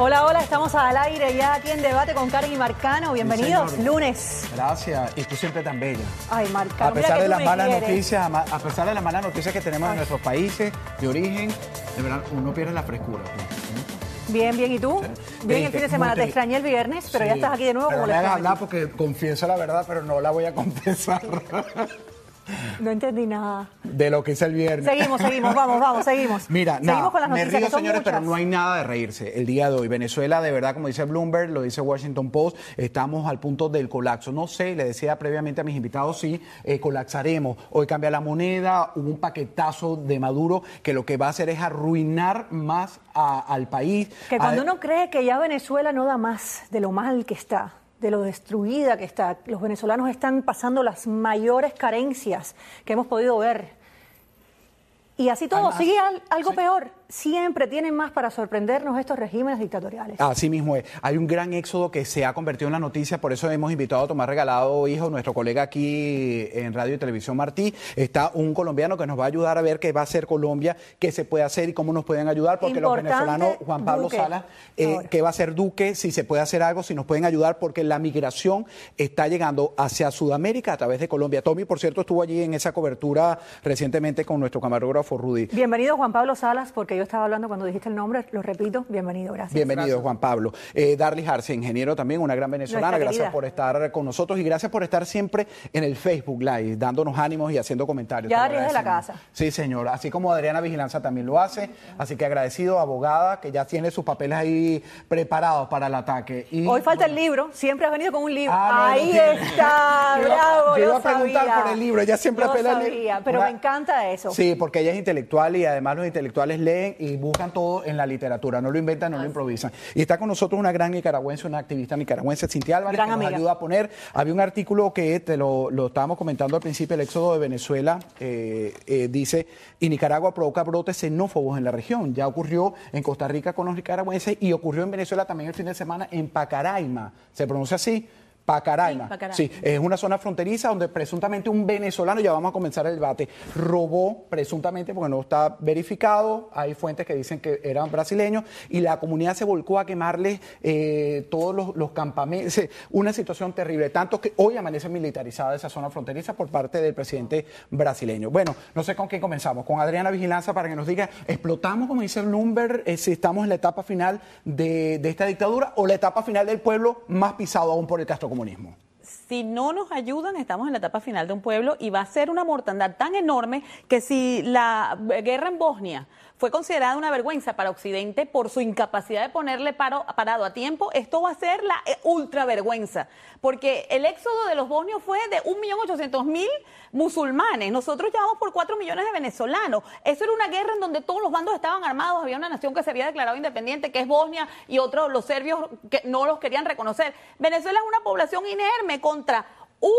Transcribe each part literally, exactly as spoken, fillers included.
Hola, hola, estamos al aire ya aquí en Debate con Karen y Marcano. Bienvenidos, Sí, lunes. Gracias, y tú siempre tan bella. Ay, Marcano, a pesar mira que de tú las me malas quieres. noticias, a pesar de las malas noticias que tenemos Ay. en nuestros países de origen, de verdad, uno pierde la frescura. Bien, bien, ¿y tú? Sí. Bien, el Triste, fin de semana. muy Te triste. extrañé el viernes, pero Sí. ya estás aquí de nuevo. Pero como no me les hagas hablar prometí. porque confieso la verdad, pero no la voy a confesar. No entendí nada. De lo que hice el viernes. Seguimos, seguimos, vamos, vamos, seguimos. Mira, seguimos nada, con las me noticias, río, que son señores, muchas. pero no hay nada de reírse el día de hoy. Venezuela, de verdad, como dice Bloomberg, lo dice Washington Post, estamos al punto del colapso. No sé, le decía previamente a mis invitados, sí, eh, colapsaremos. Hoy cambia la moneda, hubo un paquetazo de Maduro que lo que va a hacer es arruinar más a- al país. Que cuando A- uno cree que ya Venezuela no da más de lo mal que está, de lo destruida que está, los venezolanos están pasando las mayores carencias que hemos podido ver. Y así todo, Además, sigue al- algo sí. peor. Siempre tienen más para sorprendernos estos regímenes dictatoriales. Así mismo es. Hay un gran éxodo que se ha convertido en la noticia, por eso hemos invitado a Tomás Regalado, hijo, nuestro colega aquí en Radio y Televisión Martí. Está un colombiano que nos va a ayudar a ver qué va a hacer Colombia, qué se puede hacer y cómo nos pueden ayudar, porque Importante, los venezolanos, Juan Pablo Duque, Salas, eh, ahora. qué va a hacer Duque, si se puede hacer algo, si nos pueden ayudar, porque la migración está llegando hacia Sudamérica a través de Colombia. Tommy, por cierto, estuvo allí en esa cobertura recientemente con nuestro camarógrafo Rudy. Bienvenido, Juan Pablo Salas, porque yo estaba hablando cuando dijiste el nombre, lo repito, bienvenido, gracias. Bienvenido, Gracias. Juan Pablo. Eh, Darly Harce, ingeniero también, una gran venezolana. Nuestra Gracias querida. por estar con nosotros y gracias por estar siempre en el Facebook Live, dándonos ánimos y haciendo comentarios. Ya Te lo Darly es de la agradecemos. casa. Sí, señor. Así como Adriana Vigilanza también lo hace. Así que agradecido, abogada, que ya tiene sus papeles ahí preparados para el ataque. Y, Hoy falta bueno, el libro, siempre has venido con un libro. Ah, no, Ahí no tiene. está, Yo iba- bravo, yo yo iba a preguntar sabía. por el libro, ella siempre Yo apela al libro. sabía, pero Una- me encanta eso. Sí, porque ella es intelectual y además los intelectuales leen y buscan todo en la literatura, no lo inventan, no lo improvisan. Y está con nosotros una gran nicaragüense, una activista nicaragüense, Cintia Álvarez, Gran que nos amiga. ayuda a poner. Había un artículo que te lo, lo estábamos comentando al principio, el éxodo de Venezuela, eh, eh, dice, y Nicaragua provoca brotes xenófobos en la región. Ya ocurrió en Costa Rica con los nicaragüenses y ocurrió en Venezuela también el fin de semana en Pacaraima. ¿Se pronuncia así? Pacaraima. Sí, Pacaraima. Sí, es una zona fronteriza donde presuntamente un venezolano, ya vamos a comenzar el debate, robó presuntamente, porque no está verificado, hay fuentes que dicen que eran brasileños, y la comunidad se volcó a quemarles eh, todos los, los campamentos, una situación terrible, tanto que hoy amanece militarizada esa zona fronteriza por parte del presidente brasileño. Bueno, no sé con quién comenzamos, con Adriana Vigilanza para que nos diga, ¿explotamos, como dice Bloomberg, eh, si estamos en la etapa final de, de esta dictadura o la etapa final del pueblo más pisado aún por el castrocomunismo? Si no nos ayudan, estamos en la etapa final de un pueblo y va a ser una mortandad tan enorme que si la guerra en Bosnia fue considerada una vergüenza para Occidente por su incapacidad de ponerle paro, parado a tiempo, esto va a ser la eh, ultra vergüenza, porque el éxodo de los bosnios fue de un millón ochocientos mil musulmanes, nosotros llevamos por cuatro millones de venezolanos, eso era una guerra en donde todos los bandos estaban armados, había una nación que se había declarado independiente, que es Bosnia, y otros, los serbios, que no los querían reconocer. Venezuela es una población inerme contra un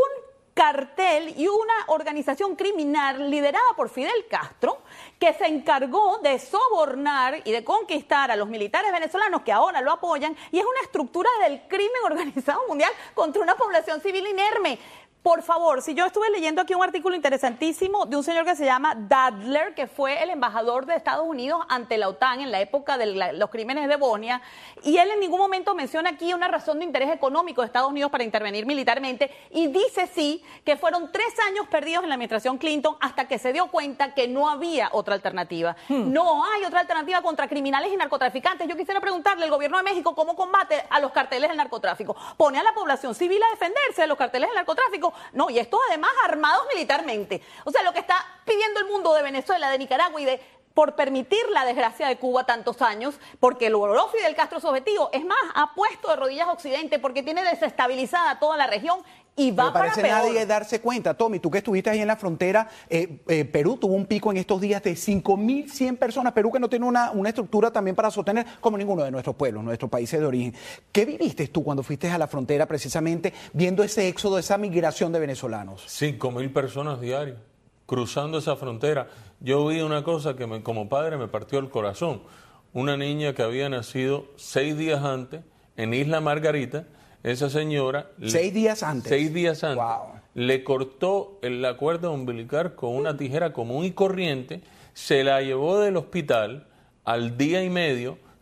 cartel y una organización criminal liderada por Fidel Castro que se encargó de sobornar y de conquistar a los militares venezolanos que ahora lo apoyan, y es una estructura del crimen organizado mundial contra una población civil inerme. Por favor, si yo estuve leyendo aquí un artículo interesantísimo de un señor que se llama Dadler, que fue el embajador de Estados Unidos ante la OTAN en la época de la, los crímenes de Bosnia, y él en ningún momento menciona aquí una razón de interés económico de Estados Unidos para intervenir militarmente, y dice sí que fueron tres años perdidos en la administración Clinton hasta que se dio cuenta que no había otra alternativa. Hmm. No hay otra alternativa contra criminales y narcotraficantes. Yo quisiera preguntarle al gobierno de México cómo combate a los carteles del narcotráfico. ¿Pone a la población civil a defenderse de los carteles del narcotráfico? No, y estos además armados militarmente. O sea, lo que está pidiendo el mundo de Venezuela, de Nicaragua y de por permitir la desgracia de Cuba tantos años, porque logró Fidel Castro su objetivo. Es más, ha puesto de rodillas a Occidente porque tiene desestabilizada toda la región y va Me para parece peor. nadie darse cuenta. Tommy, tú que estuviste ahí en la frontera, eh, eh, Perú tuvo un pico en estos días de cinco mil cien personas. Perú que no tiene una, una estructura también para sostener como ninguno de nuestros pueblos, nuestros países de origen. ¿Qué viviste tú cuando fuiste a la frontera precisamente viendo ese éxodo, esa migración de venezolanos? Cinco mil personas diarias cruzando esa frontera. Yo vi una cosa que me, como padre me partió el corazón. Una niña que había nacido seis días antes en Isla Margarita, esa señora... Seis días antes. Seis días antes. Wow. Le cortó la cuerda umbilical con una tijera común y corriente, se la llevó del hospital al día y medio,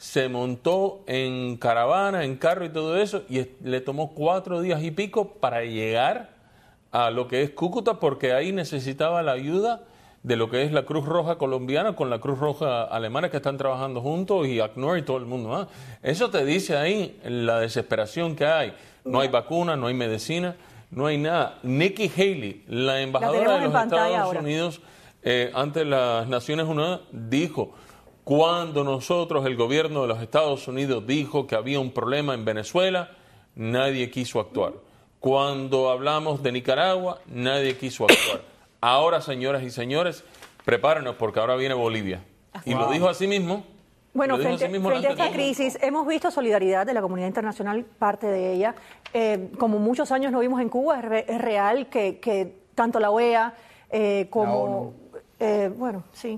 se montó en caravana, en carro y todo eso, y es- le tomó cuatro días y pico para llegar a lo que es Cúcuta, porque ahí necesitaba la ayuda de lo que es la Cruz Roja colombiana con la Cruz Roja alemana, que están trabajando juntos, y ACNUR y todo el mundo más. Eso te dice ahí la desesperación que hay. No hay vacuna, no hay medicina, no hay nada. Nikki Haley, la embajadora tenemos de en los pantalla Estados ahora. Unidos eh, ante las Naciones Unidas, dijo: cuando nosotros, el gobierno de los Estados Unidos, dijo que había un problema en Venezuela, nadie quiso actuar. Cuando hablamos de Nicaragua, nadie quiso actuar. Ahora, señoras y señores, prepárenos porque ahora viene Bolivia. Y lo dijo así mismo. Bueno, lo dijo frente, así mismo frente a delante esta de todos. crisis hemos visto solidaridad de la comunidad internacional, parte de ella. Eh, como muchos años no vimos en Cuba, es, re- es real que, que tanto la O E A eh, como... ONU. eh, bueno, sí,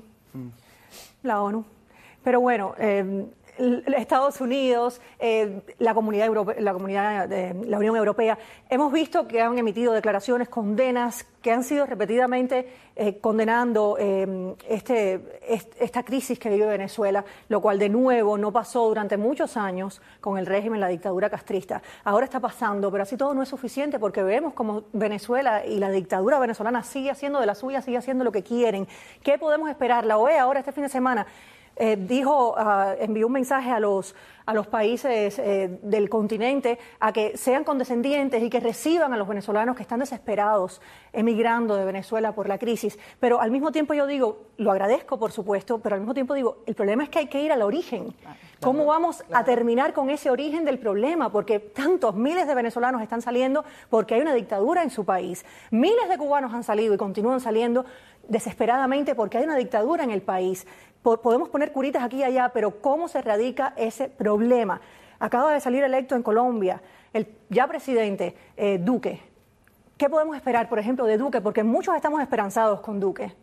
la ONU. Pero bueno, eh, l- Estados Unidos, eh, la comunidad Europe- la comunidad de la Unión Europea, hemos visto que han emitido declaraciones, condenas, que han sido repetidamente eh, condenando eh, este, est- esta crisis que vive Venezuela, lo cual de nuevo no pasó durante muchos años con el régimen, la dictadura castrista. Ahora está pasando, pero así todo no es suficiente, porque vemos como Venezuela y la dictadura venezolana sigue haciendo de la suya, sigue haciendo lo que quieren. ¿Qué podemos esperar? La O E A ahora este fin de semana Eh, dijo, ah, envió un mensaje a los, a los países eh, del continente a que sean condescendientes y que reciban a los venezolanos que están desesperados emigrando de Venezuela por la crisis. Pero al mismo tiempo yo digo, lo agradezco por supuesto, pero al mismo tiempo digo, el problema es que hay que ir al origen. ¿Cómo vamos a terminar con ese origen del problema? Porque tantos miles de venezolanos están saliendo porque hay una dictadura en su país. Miles de cubanos han salido y continúan saliendo desesperadamente porque hay una dictadura en el país. Po- Podemos poner curitas aquí y allá, pero ¿cómo se erradica ese problema? Acaba de salir electo en Colombia el ya presidente eh, Duque. ¿Qué podemos esperar, por ejemplo, de Duque? Porque muchos estamos esperanzados con Duque.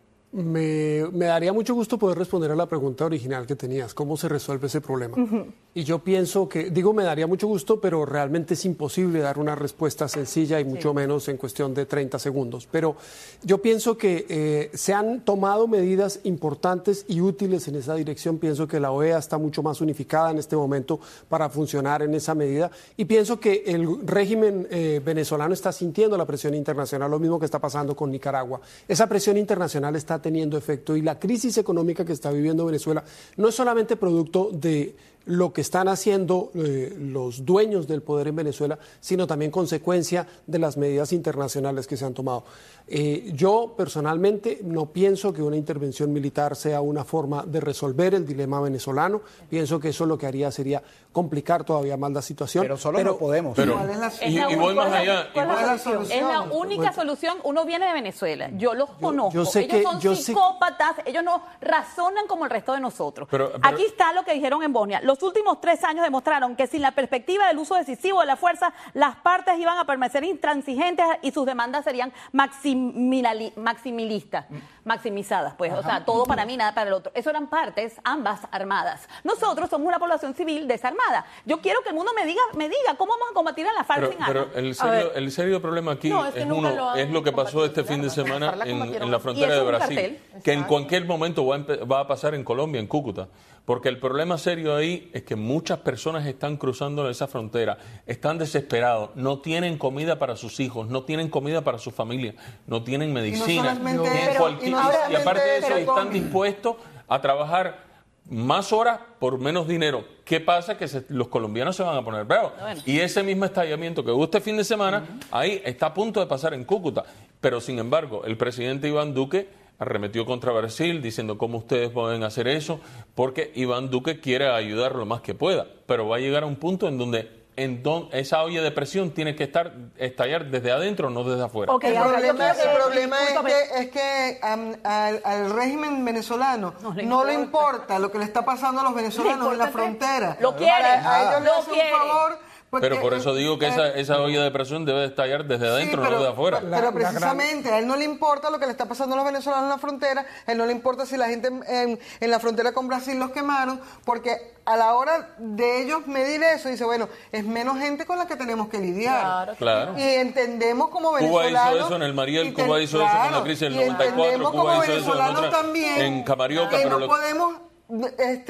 Me, me daría mucho gusto poder responder a la pregunta original que tenías, ¿cómo se resuelve ese problema? Y yo pienso que, digo, me daría mucho gusto, pero realmente es imposible dar una respuesta sencilla y mucho menos en cuestión de treinta segundos. Pero yo pienso que eh, se han tomado medidas importantes y útiles en esa dirección. Pienso que la O E A está mucho más unificada en este momento para funcionar en esa medida. Y pienso que el régimen eh, venezolano está sintiendo la presión internacional, lo mismo que está pasando con Nicaragua. Esa presión internacional está teniendo efecto y la crisis económica que está viviendo Venezuela no es solamente producto de lo que están haciendo eh, los dueños del poder en Venezuela, sino también consecuencia de las medidas internacionales que se han tomado. Eh, yo personalmente no pienso que una intervención militar sea una forma de resolver el dilema venezolano. Pienso que eso lo que haría sería complicar todavía más la situación. Pero solo no podemos. Pero, ¿Cuál es la- y, Es la y voy única- más allá. y ¿cuál voy- es la la solución? Es la única solución. Uno viene de Venezuela. Yo los conozco. yo sé ellos que- son yo sé- psicópatas. Ellos no razonan como el resto de nosotros. Pero- pero- Aquí está lo que dijeron en Bosnia. Los últimos tres años demostraron que sin la perspectiva del uso decisivo de la fuerza, las partes iban a permanecer intransigentes y sus demandas serían maximilali- maximilistas, maximizadas. Pues, o sea, todo para mí, nada para el otro. Eso eran partes, ambas armadas. Nosotros somos una población civil desarmada. Yo quiero que el mundo me diga, me diga cómo vamos a combatir a la FARC Pero, sin pero armas. el A serio, ver. el serio problema aquí No, es que es, nunca uno, lo han es lo que pasó combatido, este fin de claro. semana La en, combatieron. en la Y frontera eso de es un Brasil, cartel. que en cualquier momento va a, empe- va a pasar en Colombia, en Cúcuta. Porque el problema serio ahí es que muchas personas están cruzando esa frontera, están desesperados, no tienen comida para sus hijos, no tienen comida para su familia, no tienen medicina, solamente tienen eso, cualquier- y no y solamente aparte de eso eso, están con- dispuestos a trabajar más horas por menos dinero. ¿Qué pasa? Que se- los colombianos se van a poner bravos. Bueno. Y ese mismo estallamiento que hubo este fin de semana, ahí está a punto de pasar en Cúcuta. Pero sin embargo, el presidente Iván Duque arremetió contra Brasil diciendo cómo ustedes pueden hacer eso, porque Iván Duque quiere ayudar lo más que pueda. Pero va a llegar a un punto en donde en don- esa olla de presión tiene que estar estallar desde adentro, no desde afuera. Ok, El ahora, yo problema, quiero el que- problema es discúlpame. que, es que am, al, al régimen venezolano No le no le importa. importa lo que le está pasando a los venezolanos Le en la importa que- frontera. Lo quiere, Para- a ellos le lo hace un quiere. favor. porque, Pero por eso digo que eh, esa, esa olla de presión debe estallar desde Sí, adentro, pero, no desde afuera. pero La- la precisamente a él no le importa lo que le está pasando a los venezolanos en la frontera, a él no le importa si la gente en, en- en la frontera con Brasil los quemaron, porque a la hora de ellos medir eso, dice, bueno, es menos gente con la que tenemos que lidiar. Claro. Claro. Y entendemos como Cuba venezolanos... hizo eso en el Mariel, y ten- Cuba hizo eso con la claro, crisis del y noventa y cuatro, entendemos Cuba como hizo eso en venezolanos otra- también en Camarioca, que pero no lo- podemos este,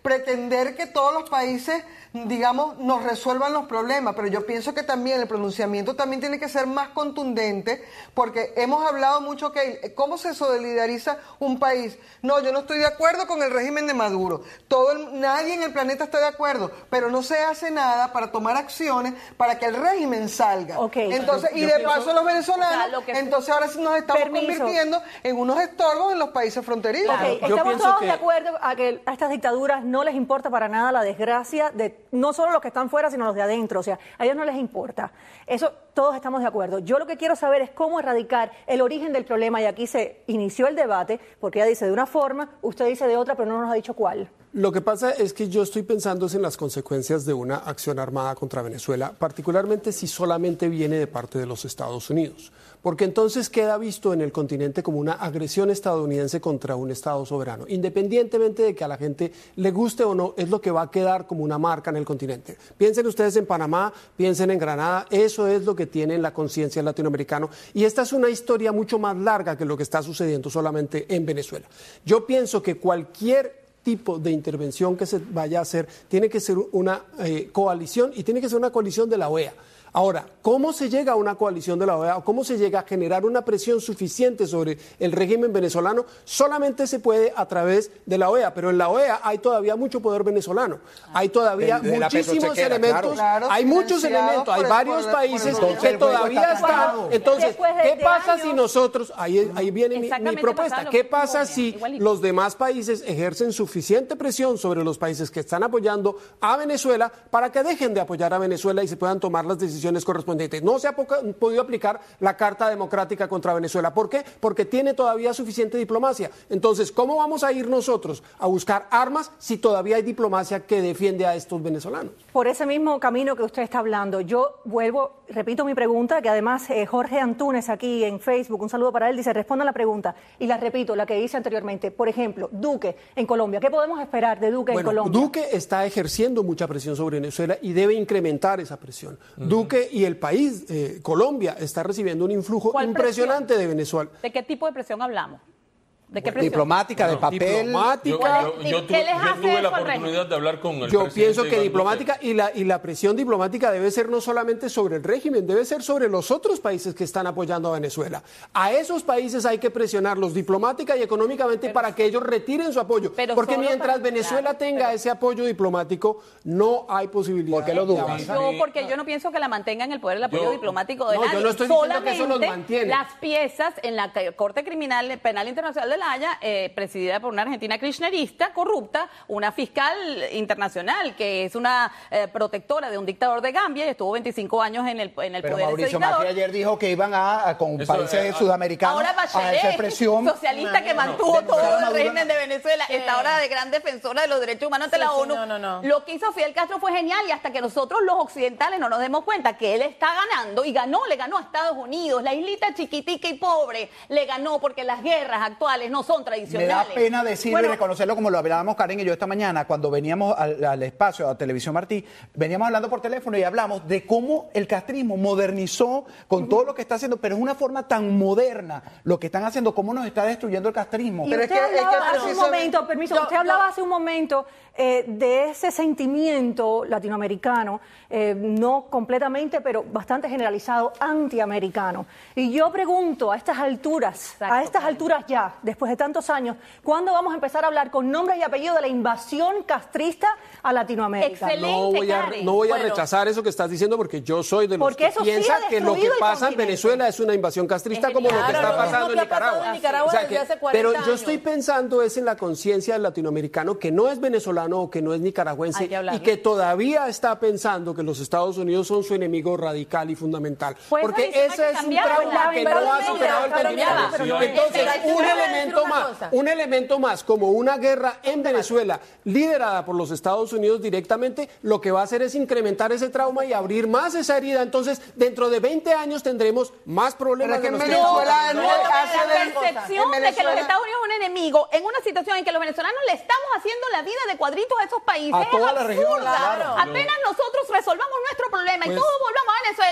pretender que todos los países, digamos, nos resuelvan los problemas, pero yo pienso que también el pronunciamiento también tiene que ser más contundente, porque hemos hablado mucho que cómo se solidariza un país. No, yo no estoy de acuerdo con el régimen de Maduro. Todo el, nadie en el planeta está de acuerdo, pero no se hace nada para tomar acciones para que el régimen salga. Okay. Entonces, y de paso los venezolanos, o sea, que entonces ahora sí nos estamos Permiso. convirtiendo en unos estorbos en los países fronterizos. Ok, Yo estamos pienso todos que- de acuerdo a que a estas dictaduras no les importa para nada la desgracia de no solo los que están fuera, sino los de adentro. O sea, a ellos no les importa. Eso todos estamos de acuerdo. Yo lo que quiero saber es cómo erradicar el origen del problema, y aquí se inició el debate, porque ella dice de una forma, usted dice de otra, pero no nos ha dicho cuál. Lo que pasa es que yo estoy pensando en las consecuencias de una acción armada contra Venezuela, particularmente si solamente viene de parte de los Estados Unidos, porque entonces queda visto en el continente como una agresión estadounidense contra un Estado soberano, independientemente de que a la gente le guste o no, es lo que va a quedar como una marca en el continente. Piensen ustedes en Panamá, piensen en Granada, eso es lo que tiene en la conciencia el latinoamericano, y esta es una historia mucho más larga que lo que está sucediendo solamente en Venezuela. Yo pienso que cualquier tipo de intervención que se vaya a hacer tiene que ser una eh, coalición, y tiene que ser una coalición de la O E A. Ahora, ¿cómo se llega a una coalición de la O E A o cómo se llega a generar una presión suficiente sobre el régimen venezolano? Solamente se puede a través de la O E A, pero en la O E A hay todavía mucho poder venezolano, hay todavía De- de la muchísimos petrochequera, elementos, claro. hay Claro, muchos financiados elementos, hay por el- varios por el- países por el- que el juego todavía está están. parado. Entonces, Después de- ¿qué de pasa años- si nosotros, ahí, ahí viene mi- mi, Exactamente propuesta, pasaba lo qué mismo con pasa Bosnia, si igualito. los demás países ejercen suficiente presión sobre los países que están apoyando a Venezuela para que dejen de apoyar a Venezuela y se puedan tomar las decisiones correspondientes? No se ha poca- podido aplicar la Carta Democrática contra Venezuela. ¿Por qué? Porque tiene todavía suficiente diplomacia. Entonces, ¿cómo vamos a ir nosotros a buscar armas si todavía hay diplomacia que defiende a estos venezolanos? Por ese mismo camino que usted está hablando, yo vuelvo, repito mi pregunta, que además eh, Jorge Antunes aquí en Facebook, un saludo para él, dice, responda a la pregunta, y la repito, la que hice anteriormente. Por ejemplo, Duque en Colombia, ¿qué podemos esperar de Duque Bueno, en Colombia? Duque está ejerciendo mucha presión sobre Venezuela y debe incrementar esa presión. Duque y el país, eh, Colombia, está recibiendo un influjo ¿Cuál impresionante de Venezuela. ¿De qué tipo de presión hablamos? ¿De qué presión? Diplomática, de Bueno, papel. Diplomática. Yo, ¿Cuál es- yo- yo qué tuve, les yo hace tuve la eso al oportunidad régimen? de hablar con el Yo presidente pienso que Iván diplomática Duque. y la, y la presión diplomática debe ser no solamente sobre el régimen, debe ser sobre los otros países que están apoyando a Venezuela. A esos países hay que presionarlos diplomática y económicamente para que ellos retiren su apoyo. pero Porque solo mientras para- Venezuela claro, tenga pero- ese apoyo diplomático, no hay posibilidad. ¿Por qué lo de dudas? avanzar. No, porque yo no pienso que la mantenga en el poder el apoyo Yo- diplomático de No, yo nadie. no estoy diciendo que Solamente eso los mantiene. las piezas en la ca- Corte Criminal Penal Internacional de La Haya, eh, presidida por una argentina kirchnerista corrupta, una fiscal internacional que es una eh, protectora de un dictador de Gambia y estuvo veinticinco años en el, en el Pero poder de ese Mauricio dictador. Macri ayer dijo que iban a, a con Eso, países eh, sudamericanos Ahora a ejercer Bachelet, presión. socialista que No, no, mantuvo no, todo no, el Maduro régimen no. de Venezuela, está ahora de gran defensora de los derechos humanos ante Sí, la sí, ONU. no, no, no. Lo que hizo Fidel Castro fue genial y hasta que nosotros los occidentales no nos demos cuenta que él está ganando y ganó, le ganó a Estados Unidos, la islita chiquitica y pobre, le ganó porque las guerras actuales no son Me tradicionales. da pena decirlo Bueno, y reconocerlo como lo hablábamos Karen y yo esta mañana cuando veníamos al, al espacio, a Televisión Martí, veníamos hablando por teléfono y hablamos de cómo el castrismo modernizó con todo lo que está haciendo, pero es una forma tan moderna lo que están haciendo, cómo nos está destruyendo el castrismo. Y Pero es usted que- es que hablaba hace un precisamente- momento, permiso, Yo- usted hablaba yo- hace un momento eh, de ese sentimiento latinoamericano, eh, no completamente, pero bastante generalizado, antiamericano. Y yo pregunto, a estas alturas, Exacto, a estas Karen. alturas ya, después de tantos años, ¿cuándo vamos a empezar a hablar con nombres y apellidos de la invasión castrista a Latinoamérica? Excelente. No voy a, Karen. no voy a Bueno. rechazar eso que estás diciendo porque yo soy de los Porque que eso sí piensa ha que lo que destruido el pasa en continente. Venezuela es una invasión castrista Es como lo que genial. está Claro, lo pasando mismo en que ha pasado Nicaragua. en Nicaragua desde que- hace cuarenta pero yo estoy años. pensando es en la conciencia del latinoamericano que no es venezolano o que no es nicaragüense Hay que hablarlo. y que todavía está pensando que los Estados Unidos son su enemigo radical y fundamental. Pues porque eso dice ese que es un cambiaron, trauma que no ha lamentablemente, superado el pero continente. ya, pero no es. Entonces, Pero un déjame decir elemento una más, cosa. un elemento más, como una guerra en Venezuela liderada por los Estados Unidos directamente, lo que va a hacer es incrementar ese trauma y abrir más esa herida. Entonces, dentro de veinte años tendremos más Pero problemas es que de en los que Venezuela estamos. no, hace la de- percepción en de que los Venezuela- Estados Unidos es un enemigo en una situación en que los venezolanos le estamos haciendo la vida de cuadritos a esos países A es toda la absurda. región, claro. Apenas nosotros resolvamos nuestro problema y Pues- todos volvamos a Venezuela,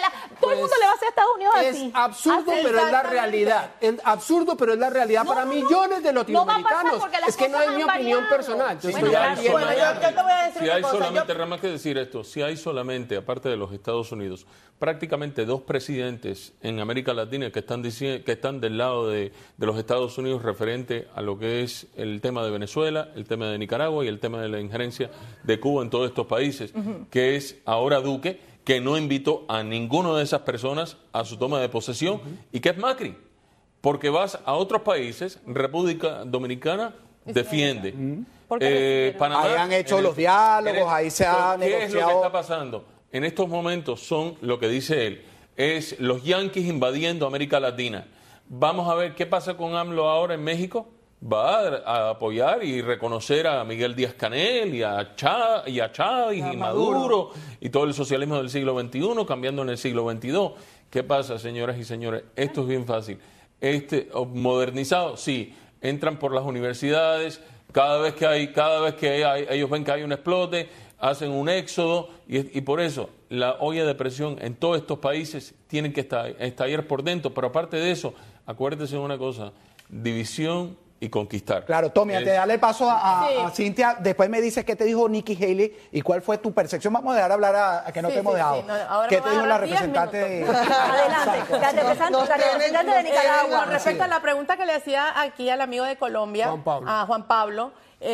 todo el mundo le va a hacer a Estados Unidos Es así. absurdo, Así, pero es la exactamente. realidad. Es absurdo, pero es la realidad No, para no, no. millones de No va a pasar latinoamericanos. porque las Es que no cosas es mi han opinión variado. personal. Yo Bueno, estoy ya aquí en bueno, Miami. ya- yo te voy a decir Si una hay cosa, solamente, yo- nada más que decir esto, si hay solamente, aparte de los Estados Unidos, prácticamente dos presidentes en América Latina que están, dici- que están del lado de, de los Estados Unidos referente a lo que es el tema de Venezuela, el tema de Nicaragua y el tema de la injerencia de Cuba en todos estos países, que es ahora Duque, que no invitó a ninguna de esas personas a su toma de posesión, y que es Macri, porque vas a otros países, República Dominicana defiende. ¿Por qué Eh, recibieron? Panamá, Ahí han hecho en los diálogos, en ahí se ha ¿Qué es lo que negociado? está pasando? En estos momentos son, lo que dice él, es los yanquis invadiendo América Latina. Vamos a ver qué pasa con AMLO ahora en México. Va a, a apoyar y reconocer a Miguel Díaz-Canel y a, Chá, y a Chávez y Maduro y todo el socialismo del siglo veintiuno cambiando en el siglo veintidós. ¿Qué pasa, señoras y señores? Esto es bien fácil. Este modernizado, sí, entran por las universidades, cada vez que hay, cada vez que hay, ellos ven que hay un explote, hacen un éxodo y, y por eso la olla de presión en todos estos países tienen que estar, estallar por dentro. Pero aparte de eso, acuérdense de una cosa, división y conquistar. Claro, Tommy, Es- antes de darle el paso a, a- Sí. a Cintia, después me dices qué te dijo Nikki Haley y cuál fue tu percepción. Vamos a dejar hablar a, a que no Sí, te hemos sí, dejado. sí, no, ahora ¿Qué me te voy a dijo la ahorrar diez representante de... minutos. Adelante, la representante, Nos la tienen- representante de nos tienen Nicaragua. Con respecto a la pregunta que le hacía aquí al amigo de Colombia, Juan Pablo. a Juan Pablo,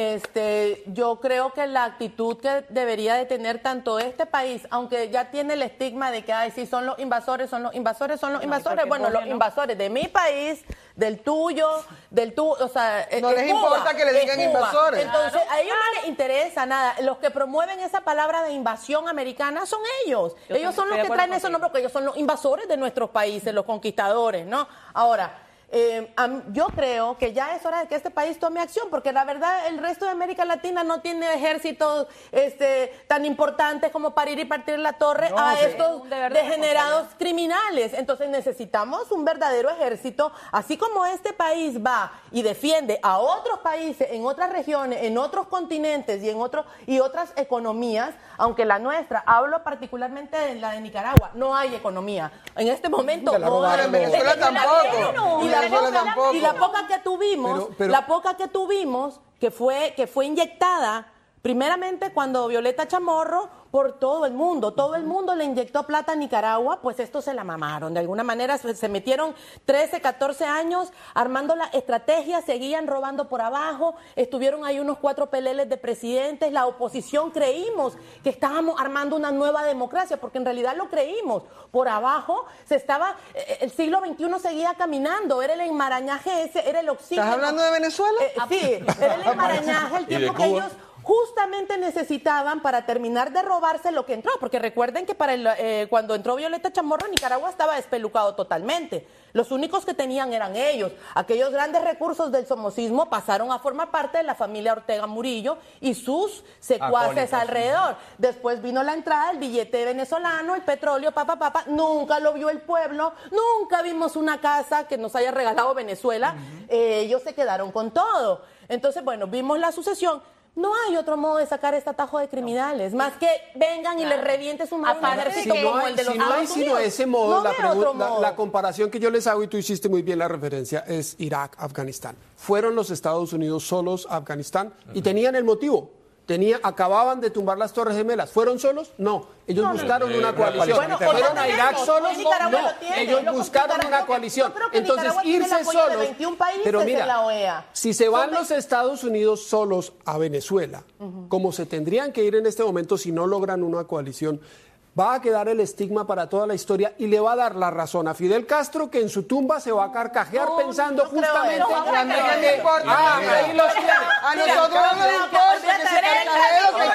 este, yo creo que la actitud que debería de tener tanto este país, aunque ya tiene el estigma de que, ay, sí, son los invasores, son los invasores, son los invasores, porque bueno, Bosnia los no. invasores de mi país, del tuyo, del tu, o sea, No es les Cuba, importa que le es digan Cuba. invasores. Entonces, a ellos no les interesa nada. Los que promueven esa palabra de invasión americana son ellos. Yo ellos son estoy los de que acuerdo traen esos contigo. nombres, porque ellos son los invasores de nuestros países, los conquistadores, ¿no? Ahora, eh, am- yo creo que ya es hora de que este país tome acción, porque la verdad el resto de América Latina no tiene ejércitos este, tan importantes como para ir y partir la torre No, a sí. estos Un deber de degenerados criminales. Entonces necesitamos un verdadero ejército, así como este país va y defiende a otros países en otras regiones, en otros continentes y en otros y otras economías, aunque la nuestra, hablo particularmente de la de Nicaragua, no hay economía. En este momento Se la no robaron hay. en Venezuela Es que la- tampoco. Y En la, Venezuela poca, tampoco. y la poca que tuvimos, Pero- pero- la poca que tuvimos que fue que fue inyectada primeramente cuando Violeta Chamorro por todo el mundo, todo el mundo le inyectó plata a Nicaragua, pues esto se la mamaron, de alguna manera se, se metieron trece, catorce años armando la estrategia, seguían robando por abajo, estuvieron ahí unos cuatro peleles de presidentes, la oposición creímos que estábamos armando una nueva democracia, porque en realidad lo creímos, por abajo se estaba, eh, el siglo veintiuno seguía caminando, era el enmarañaje ese, era el oxígeno. ¿Estás hablando de Venezuela? Eh, sí, era el enmarañaje, el ¿Y de tiempo que Cuba? ellos justamente necesitaban para terminar de robarse lo que entró, porque recuerden que para el, eh, cuando entró Violeta Chamorro, Nicaragua estaba despelucado totalmente. Los únicos que tenían eran ellos. Aquellos grandes recursos del somocismo pasaron a formar parte de la familia Ortega Murillo y sus secuaces Acólitos. alrededor. Después vino la entrada, el billete venezolano, el petróleo, papá, papá. Nunca lo vio el pueblo, nunca vimos una casa que nos haya regalado Venezuela. Eh, ellos se quedaron con todo. Entonces, bueno, vimos la sucesión. No hay otro modo de sacar este atajo de criminales, más que vengan y les reviente su madre un Aparte, ejército Si no como hay, el de los si no hay Estados sino Unidos. ese modo, No la, veo pregu- otro la- modo. la comparación que yo les hago, y tú hiciste muy bien la referencia, es Irak, Afganistán. Fueron los Estados Unidos solos a Afganistán y tenían el motivo. Tenía, acababan de tumbar las Torres Gemelas. ¿Fueron solos? No. Ellos buscaron no. una Eh, coalición. bueno, hoy ¿Fueron lo a Irak tenemos, solos? hoy Nicaragua No. lo tiene, Ellos lo buscaron Nicaragua- una coalición. yo creo que Entonces, Nicaragua tiene el irse apoyo de solos. veintiún países Pero en mira, la O E A. si se van Son los Estados Unidos solos a Venezuela, como se tendrían que ir en este momento si no logran una coalición, va a quedar el estigma para toda la historia y le va a dar la razón a Fidel Castro, que en su tumba se va a carcajear No, pensando no creo justamente eso. A mí que- no me importa. ah, ahí los tiene. A nosotros no nos importa que se carcajee lo que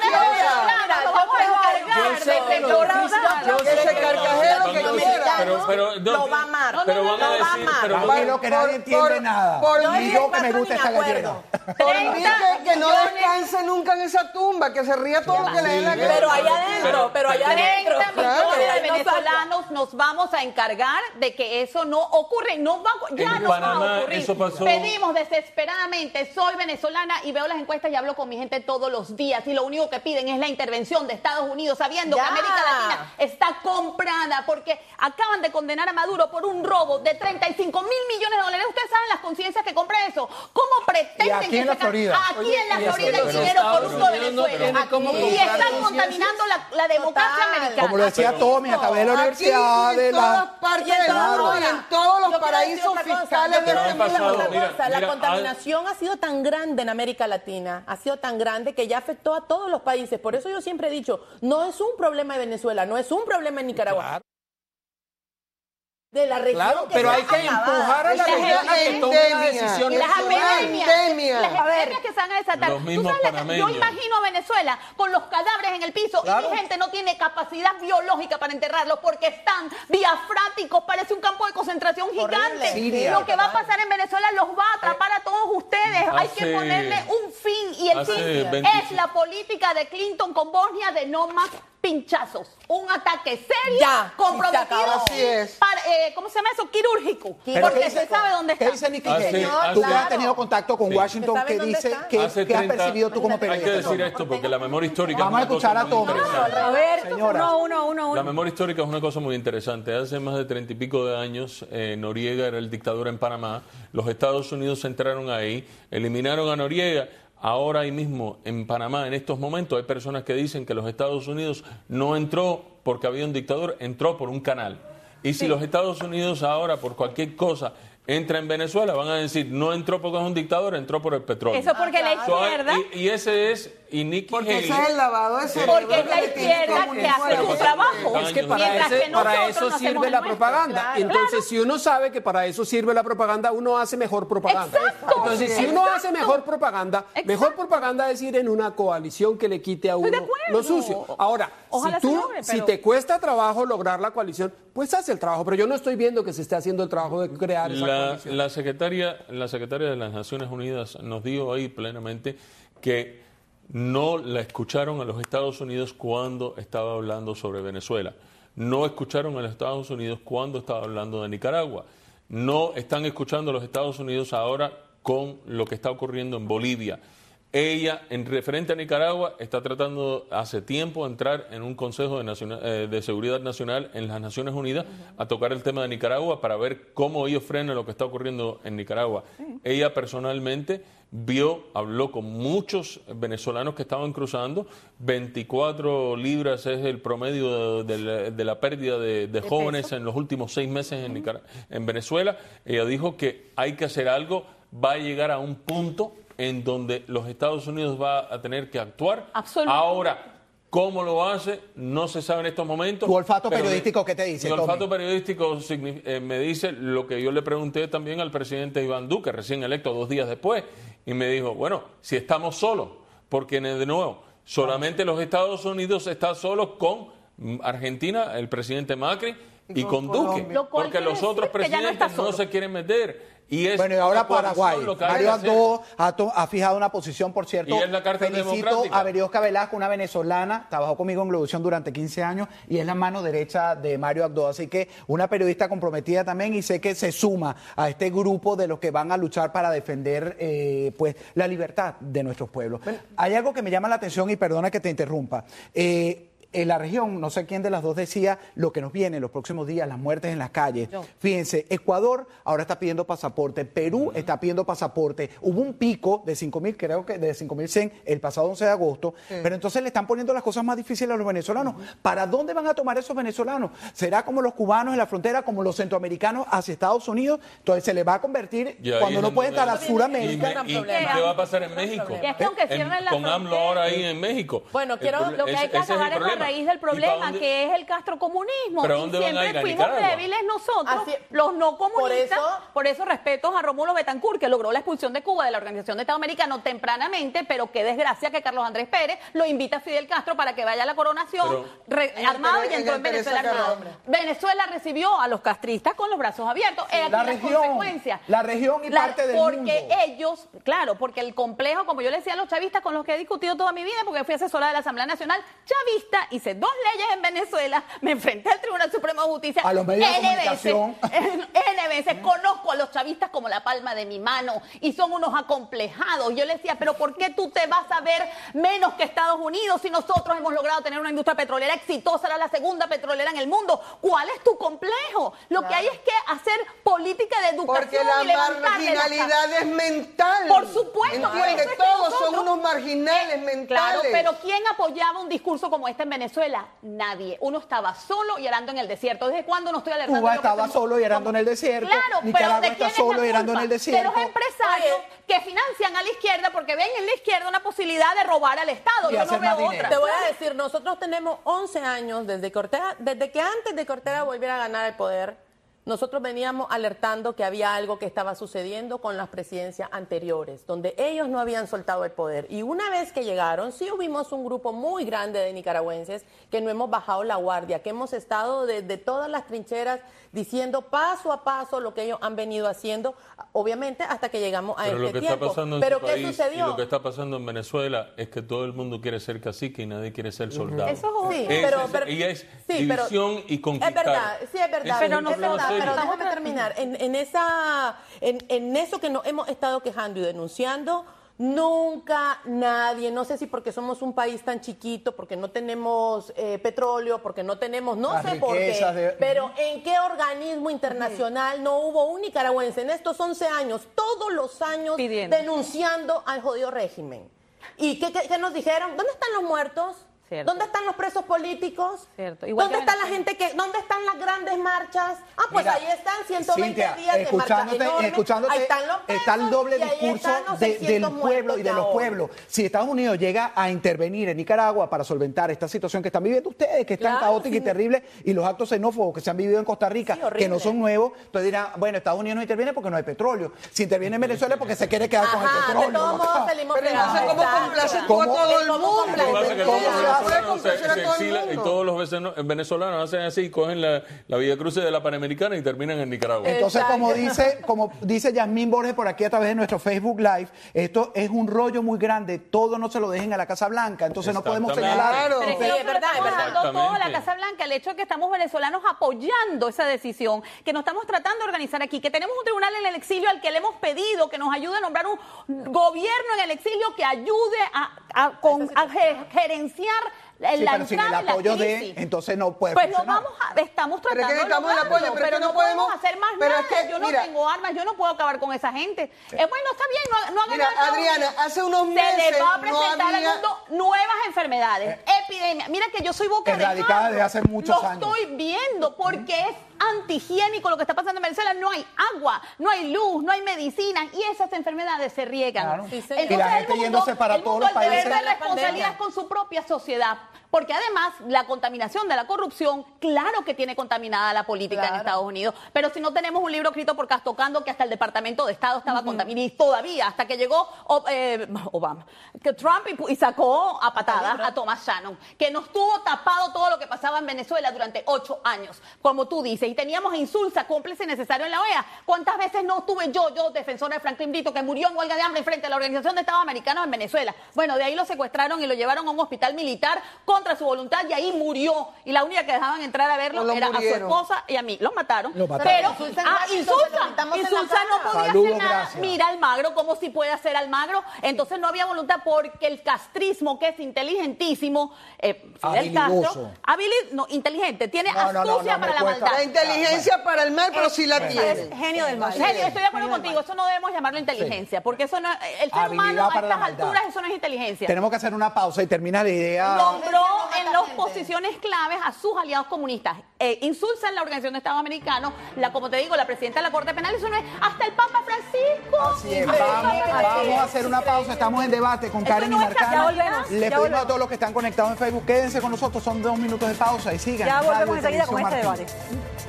quiera. Yo sé que lo difícil- yo Que sé se que lo carcajee lo que Pero- quiera. pero- pero- no, lo va a amar. pero van a lo va a decir- amar. pero van a- Tranquilo, que nadie entiende nada. Por Yo mí, Ni ni yo que me Castro gusta ni esta me acuerdo. gallera. por mí que, que no descanse nunca en esa tumba, que se ría todo lo que le dé la gana. Pero allá adentro, pero allá adentro. treinta millones de venezolanos nosotros nos vamos a encargar de que eso no ocurra. No va, ya En no Panamá va a ocurrir. eso pasó. Pedimos desesperadamente, soy venezolana y veo las encuestas y hablo con mi gente todos los días y lo único que piden es la intervención de Estados Unidos, sabiendo Ya. que América Latina está comprada porque acaban de condenar a Maduro por un robo de treinta y cinco mil millones de dólares. Ustedes saben las conciencias que compra eso. ¿Cómo pretenden Y aquí que en la se ca- Florida. Aquí Oye, en la y es Florida que hay los dinero por Estados uso de Unidos no Venezuela. tienen cómo y comprar están conciencia. contaminando la, la democracia Total. americana. Como lo decía Pero- Tommy, acabé de la Aquí universidad y de en todas la... partes Y en del todas mundo y horas. en todos los Yo quiero decir paraísos otra cosa, fiscales yo de quiero Pero este han decir pasado, mundo. otra mira, cosa, la mira, contaminación ha sido tan grande en América Latina, ha sido tan grande que ya afectó a todos los países. Por eso yo siempre he dicho, no es un problema de Venezuela, no es un problema en Nicaragua. Claro. De la región Claro, que pero se hay va que acabar. empujar a la Esa es región a que la tome la endemia. decisión. Y las Es una epidemias, endemia. las epidemias que se van a desatar. Los Tú mismos sabes, la- yo panameños. imagino a Venezuela con los cadáveres en el piso Claro. y mi gente no tiene capacidad biológica para enterrarlos porque están diafráticos, parece un campo de concentración gigante. Horrible. Siria. Lo que va a pasar en Venezuela los va a atrapar a todos ustedes. Hay que Hace- ponerle un fin y el hace fin veinte es la política de Clinton con Bosnia de no más pinchazos. Un ataque serio, Ya, comprometido, y se acabó. Así es. para, eh, ¿cómo se llama eso? Quirúrgico. Pero Porque ¿qué dice- se sabe dónde ¿Qué está. dice Nikki Hace- Haley? hace- Tú que has Claro. tenido contacto con Sí. Washington, ¿Sabe ¿qué dónde dice? está? ¿Qué, Hace qué has treinta percibido tú como Hay que periodista? decir esto porque la memoria histórica Vamos a es una cosa escuchar a muy Tommy. interesante. A ver, Señora. uno, uno, uno, La uno. memoria histórica es una cosa muy interesante. Hace más de treinta y pico de años, eh, Noriega era el dictador en Panamá. Los Estados Unidos se entraron ahí, eliminaron a Noriega. Ahora ahí mismo en Panamá, en estos momentos, hay personas que dicen que los Estados Unidos no entró porque había un dictador, entró por un canal. Y si los Estados Unidos ahora, por cualquier cosa, entra en Venezuela, van a decir, no entró porque es un dictador, entró por el petróleo. Eso porque la So, hay- izquierda... y, y ese es, y Nikki Porque Haley... ese es el lavado de cerebro. Porque es la que tiene izquierda que comunismo hace de su la trabajo. Es que para, Mientras ese- que para nosotros eso no hacemos sirve el la nuestro. propaganda. Claro. Entonces, si uno sabe que para eso sirve la propaganda, uno hace mejor propaganda. Exacto. Entonces, si uno hace mejor propaganda, Exacto. mejor propaganda es ir en una coalición que le quite a Estoy de uno acuerdo. lo sucio. Ahora, Ojalá si se tú, logre, si pero- te cuesta trabajo lograr la coalición, pues haz el trabajo. Pero yo no estoy viendo que se esté haciendo el trabajo de crear esa La, coalición. la secretaria, la secretaria de las Naciones Unidas nos dijo ahí plenamente que no la escucharon a los Estados Unidos cuando estaba hablando sobre Venezuela. No escucharon a los Estados Unidos cuando estaba hablando de Nicaragua. No están escuchando a los Estados Unidos ahora con lo que está ocurriendo en Bolivia. Ella, en referente a Nicaragua, está tratando hace tiempo de entrar en un Consejo de, Naciona- eh, de Seguridad Nacional en las Naciones Unidas a tocar el tema de Nicaragua para ver cómo ellos frenan lo que está ocurriendo en Nicaragua. Ella personalmente vio, habló con muchos venezolanos que estaban cruzando. veinticuatro libras es el promedio de, de la, de la pérdida de, de jóvenes en los últimos seis meses en, Nicar- en Venezuela. Ella dijo que hay que hacer algo, va a llegar a un punto en donde los Estados Unidos va a tener que actuar. Absolutamente. Ahora, ¿cómo lo hace? No se sabe en estos momentos. ¿Tu olfato pero periodístico mi- qué te dice, Mi olfato Tommy? periodístico signi- eh, me dice lo que yo le pregunté también al presidente Iván Duque, recién electo dos días después, y me dijo, bueno, si estamos solos, porque de nuevo, solamente los Estados Unidos están solos con mm, Argentina, el presidente Macri, y con con Duque, Colombia. Lo cual porque quiere los otros decir que ya no presidentes está no, solo. se quieren meter. Y es Bueno, y ahora una coalición Paraguay. lo que hay Mario que hacer. Abdo ha, to- ha fijado una posición, por cierto. Y es la Carta Felicito Democrática. a Berioska Velasco, una venezolana, trabajó conmigo en Globovisión durante quince años y es la mano derecha de Mario Abdo. Así que una periodista comprometida también y sé que se suma a este grupo de los que van a luchar para defender eh, pues la libertad de nuestros pueblos. Hay algo que me llama la atención y perdona que te interrumpa. Eh, En la región, no sé quién de las dos decía lo que nos viene en los próximos días, las muertes en las calles. Yo. Fíjense, Ecuador ahora está pidiendo pasaporte, Perú está pidiendo pasaporte. Hubo un pico de cinco mil, creo que de cinco mil cien el pasado once de agosto, pero entonces le están poniendo las cosas más difíciles a los venezolanos. ¿Para dónde van a tomar esos venezolanos? ¿Será como los cubanos en la frontera, como los centroamericanos hacia Estados Unidos? Entonces se les va a convertir, Y ahí cuando es no donde pueden estar a me- y- Sudamérica. ¿Y, gran y- y problema. qué va a pasar en México? Y es que aunque En- cierren la con AMLO frontera- ahora ahí en México. Bueno, El quiero- proble- Lo que hay ese- que ese es el acabar es la problema. raíz del ¿Y para problema, dónde- que es el castrocomunismo. ¿Pero Y dónde van a siempre ir? ¿A fuimos Nicaragua? débiles nosotros, Así- los no comunistas. Por Por eso- eso, respetos a Rómulo Betancourt, que logró la expulsión de Cuba de la Organización de Estado Americano tempranamente, pero qué desgracia que Carlos Andrés Pérez lo invita a Fidel Castro para que vaya a la coronación Pero- re- En el armado Tere- y entró en en el Venezuela Teresa armado. Carrera. Venezuela recibió a los castristas con los brazos abiertos. He aquí La las región, consecuencias. la región y parte del porque mundo. ellos, claro, porque el complejo, como yo le decía a los chavistas con los que he discutido toda mi vida, porque fui asesora de la Asamblea Nacional, chavista hice dos leyes en Venezuela, me enfrenté al Tribunal Supremo de Justicia. A los medios de N veces, comunicación. N veces, conozco a los chavistas como la palma de mi mano y son unos acomplejados. Yo le decía, pero ¿por qué tú te vas a ver menos que Estados Unidos si nosotros hemos logrado tener una industria petrolera exitosa, era la segunda petrolera en el mundo? ¿Cuál es tu complejo? Lo Claro. que hay es que hacer política de educación Porque la y levantarle la marginalidad es mental. Por supuesto, por Entiende, eso es que todos nosotros- son unos marginales Eh, mentales. Claro, pero ¿quién apoyaba un discurso como este en Venezuela? Nadie. Uno estaba solo y arando en el desierto. ¿Desde cuándo no estoy alertando? Cuba de lo que estaba estamos- solo y arando en el desierto. Claro, Nicaragua pero ¿de está quién es solo la y arando en culpa? el desierto. De los empresarios que financian a la izquierda porque ven en la izquierda una posibilidad de robar al Estado. Y Yo no hacer veo más dinero. otra. Te voy a decir, nosotros tenemos once años desde que Ortega, desde que antes de que Ortega volviera a ganar el poder, nosotros veníamos alertando que había algo que estaba sucediendo con las presidencias anteriores, donde ellos no habían soltado el poder. Y una vez que llegaron, sí hubimos un grupo muy grande de nicaragüenses que no hemos bajado la guardia, que hemos estado desde todas las trincheras diciendo paso a paso lo que ellos han venido haciendo, obviamente hasta que llegamos a Pero este lo que tiempo. está pasando en Pero tu ¿qué país sucedió? y lo que está pasando en Venezuela es que todo el mundo quiere ser cacique y nadie quiere ser soldado. Eso es Sí, Ese pero, es- pero- y es sí, pero- división y conquistar. Es verdad, sí es verdad, Ese es pero, el no, es problema verdad, serio. pero déjame terminar. En, en esa, en, en eso que nos hemos estado quejando y denunciando, nunca nadie, no sé si porque somos un país tan chiquito, porque no tenemos eh, petróleo, porque no tenemos, no Las sé por qué, riquezas de- pero ¿en qué organismo internacional no hubo un nicaragüense en estos once años, todos los años, Pidiendo. denunciando al jodido régimen? ¿Y qué, qué- qué nos dijeron? ¿Dónde están los muertos? Cierto. ¿Dónde están los presos políticos? Cierto. Igual ¿Dónde que está la Venezuela. gente que, dónde están las grandes marchas? Ah, pues Mira, ahí están ciento veinte Cintia, días de marcha escuchándote, enorme. escuchándote, Ahí están los está el presos doble y ahí discurso están los de- del seiscientos pueblo y de muertos los ahora. pueblos. Si Estados Unidos llega a intervenir en Nicaragua para solventar esta situación que están viviendo ustedes, que es tan Claro, caótica sí. y terrible, y los actos xenófobos que se han vivido en Costa Rica, Sí, horrible. que no son nuevos, entonces dirán, bueno, Estados Unidos no interviene porque no hay petróleo. Si interviene en Venezuela es porque se quiere quedar con el Ajá, petróleo. de todos ¿no? modos salimos Pero entonces, fregados. ¿cómo Exacto. complaces tú a ¿Cómo? todo el ¿Cómo mundo? complaces? Lo que pasa es que ¿Cómo todos los se hace venezolanos se, complacer a se todo el exilan y mundo? todos los vecino- venezolanos hacen así y cogen la, la Villa Crucis de la Panamericana y terminan en Nicaragua. Entonces, Exacto. como dice, como dice Yasmín Borges por aquí a través de nuestro Facebook Live, esto es un rollo muy grande, todo no se lo dejen a la Casa Blanca, entonces no podemos Exactamente. señalar. Claro. Pero es que Sí, no es verdad, estamos es verdad. dando todo a la Exactamente. Casa Blanca, el hecho de que estamos venezolanos apoyando esa decisión, que nos estamos tratando de organizar aquí, que tenemos un tribunal en el exilio al que le hemos pedido que nos ayude a nombrar un gobierno en el exilio que ayude a, a, con- a ge- gerenciar la Sí, pero sin el entrada en la apoyo de, crisis. entonces no puede Pues no funcionar. vamos a, estamos Pero es que tratando de necesitamos el lograrlo, apoyo, pero es que no no podemos podemos- hacer más pero nada. es que, yo no mira- tengo armas, yo no puedo acabar con esa gente. Eh, bueno, está bien, no, no hagan Mira, nada. Adriana, hace unos Se meses le va a no presentar había- al mundo nuevas enfermedades, epidemias. Mira que yo soy boca de Erradicada jarro. desde hace muchos Lo años. estoy viendo porque es antihigiénico lo que está pasando en Venezuela. No hay agua, no hay luz, no hay medicina y esas enfermedades se riegan. Claro. Sí, señor. Y la el gente yéndose para el todos mundo, los el deber países. de La responsabilidad pandemia. con su propia sociedad. Porque además la contaminación de la corrupción, claro que tiene contaminada la política en Claro. Estados Unidos, pero si no tenemos un libro escrito por Castocando que hasta el Departamento de Estado estaba contaminado, y todavía, hasta que llegó O- eh, Obama, que Trump y, pu- y sacó a patadas a Thomas Shannon, que nos tuvo tapado todo lo que pasaba en Venezuela durante ocho años, como tú dices, y teníamos a Insulza, cómplice necesario en la O E A. ¿Cuántas veces no tuve yo, yo, defensora de Franklin Brito, que murió en huelga de hambre frente a la Organización de Estados Americanos en Venezuela? Bueno, de ahí lo secuestraron y lo llevaron a un hospital militar contra su voluntad y ahí murió. Y la única que dejaban entrar a verlo No lo era a su murieron. esposa y a mí. Los mataron. Lo mataron. Pero Insulza, ah, entonces, Insulza, lo quitamos en la Insulza no cara. podía Saludos, hacer nada. gracias. Mira Almagro, ¿cómo si puede hacer Almagro? Entonces no había voluntad porque el castrismo, que es inteligentísimo, eh, Fidel Habilidoso. Castro, habili- no, inteligente, tiene No, no, no, astucia no, me para la cuesta. maldad. La inteligencia para el mal, pero sí la Es tiene. Genio del mal. Genio, estoy de acuerdo contigo, eso no debemos llamarlo inteligencia, porque eso no, el ser Habilidad humano a para la estas maldad. alturas eso no es inteligencia. Tenemos que hacer una pausa y termina la idea. Nombró en mata las gente. posiciones claves a sus aliados comunistas. Eh, Insulza en la Organización de Estados Americanos, la, como te digo, la presidenta de la Corte Penal, eso no es, hasta el Papa Francisco. Así es, Hasta el vamos, Papa vamos Francisco. a hacer una pausa. Estamos en debate con Eso Karen no y es Marcano. ya volvemos, Le ya pedimos volvemos. a todos los que están conectados en Facebook, quédense con nosotros, son dos minutos de pausa y sigan. Ya Radio volvemos y enseguida con este Televisión debate. Martín.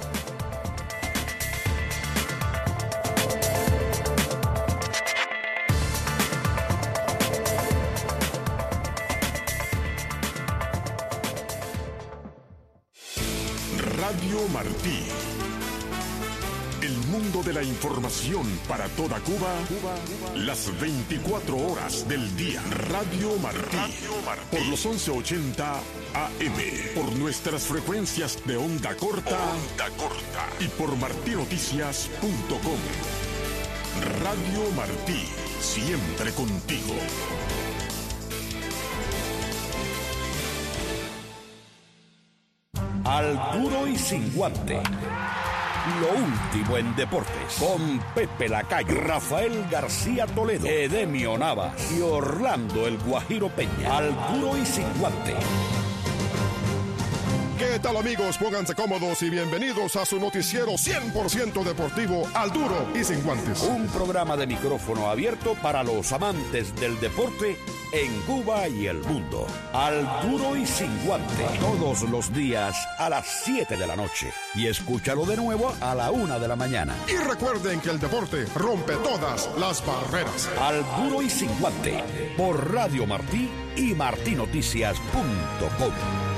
Radio Martí. El mundo de la información para toda Cuba, las veinticuatro horas del día. Radio Martí. Por los once ochenta A M por nuestras frecuencias de onda corta, onda corta y por martí noticias punto com. Radio Martí, siempre contigo. Al duro y sin guante. Lo último en deportes. Con Pepe Lacayo, Rafael García Toledo, Edemio Navas y Orlando el Guajiro Peña. Al duro y sin guante. ¿Qué tal, amigos? Pónganse cómodos y bienvenidos a su noticiero cien por ciento deportivo Al Duro y Sin Guantes. Un programa de micrófono abierto para los amantes del deporte en Cuba y el mundo. Al Duro y Sin Guante. Todos los días a las siete de la noche. Y escúchalo de nuevo a la una de la mañana. Y recuerden que el deporte rompe todas las barreras. Al Duro y Sin Guante. Por Radio Martí y martí noticias punto com.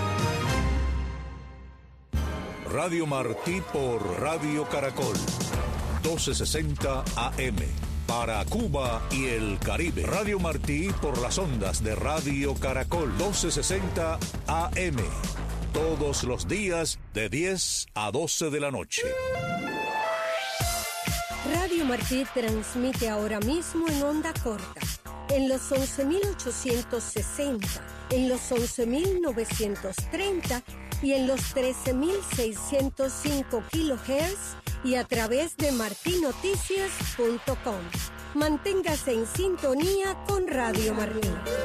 Radio Martí por Radio Caracol, doce sesenta A M, para Cuba y el Caribe. Radio Martí por las ondas de Radio Caracol, doce sesenta A M, todos los días de diez a doce de la noche. Radio Martí transmite ahora mismo en onda corta, en los once mil ochocientos sesenta, en los once mil novecientos treinta y en los trece mil seiscientos cinco kilohertz y a través de martí noticias punto com. Manténgase en sintonía con Radio Martí.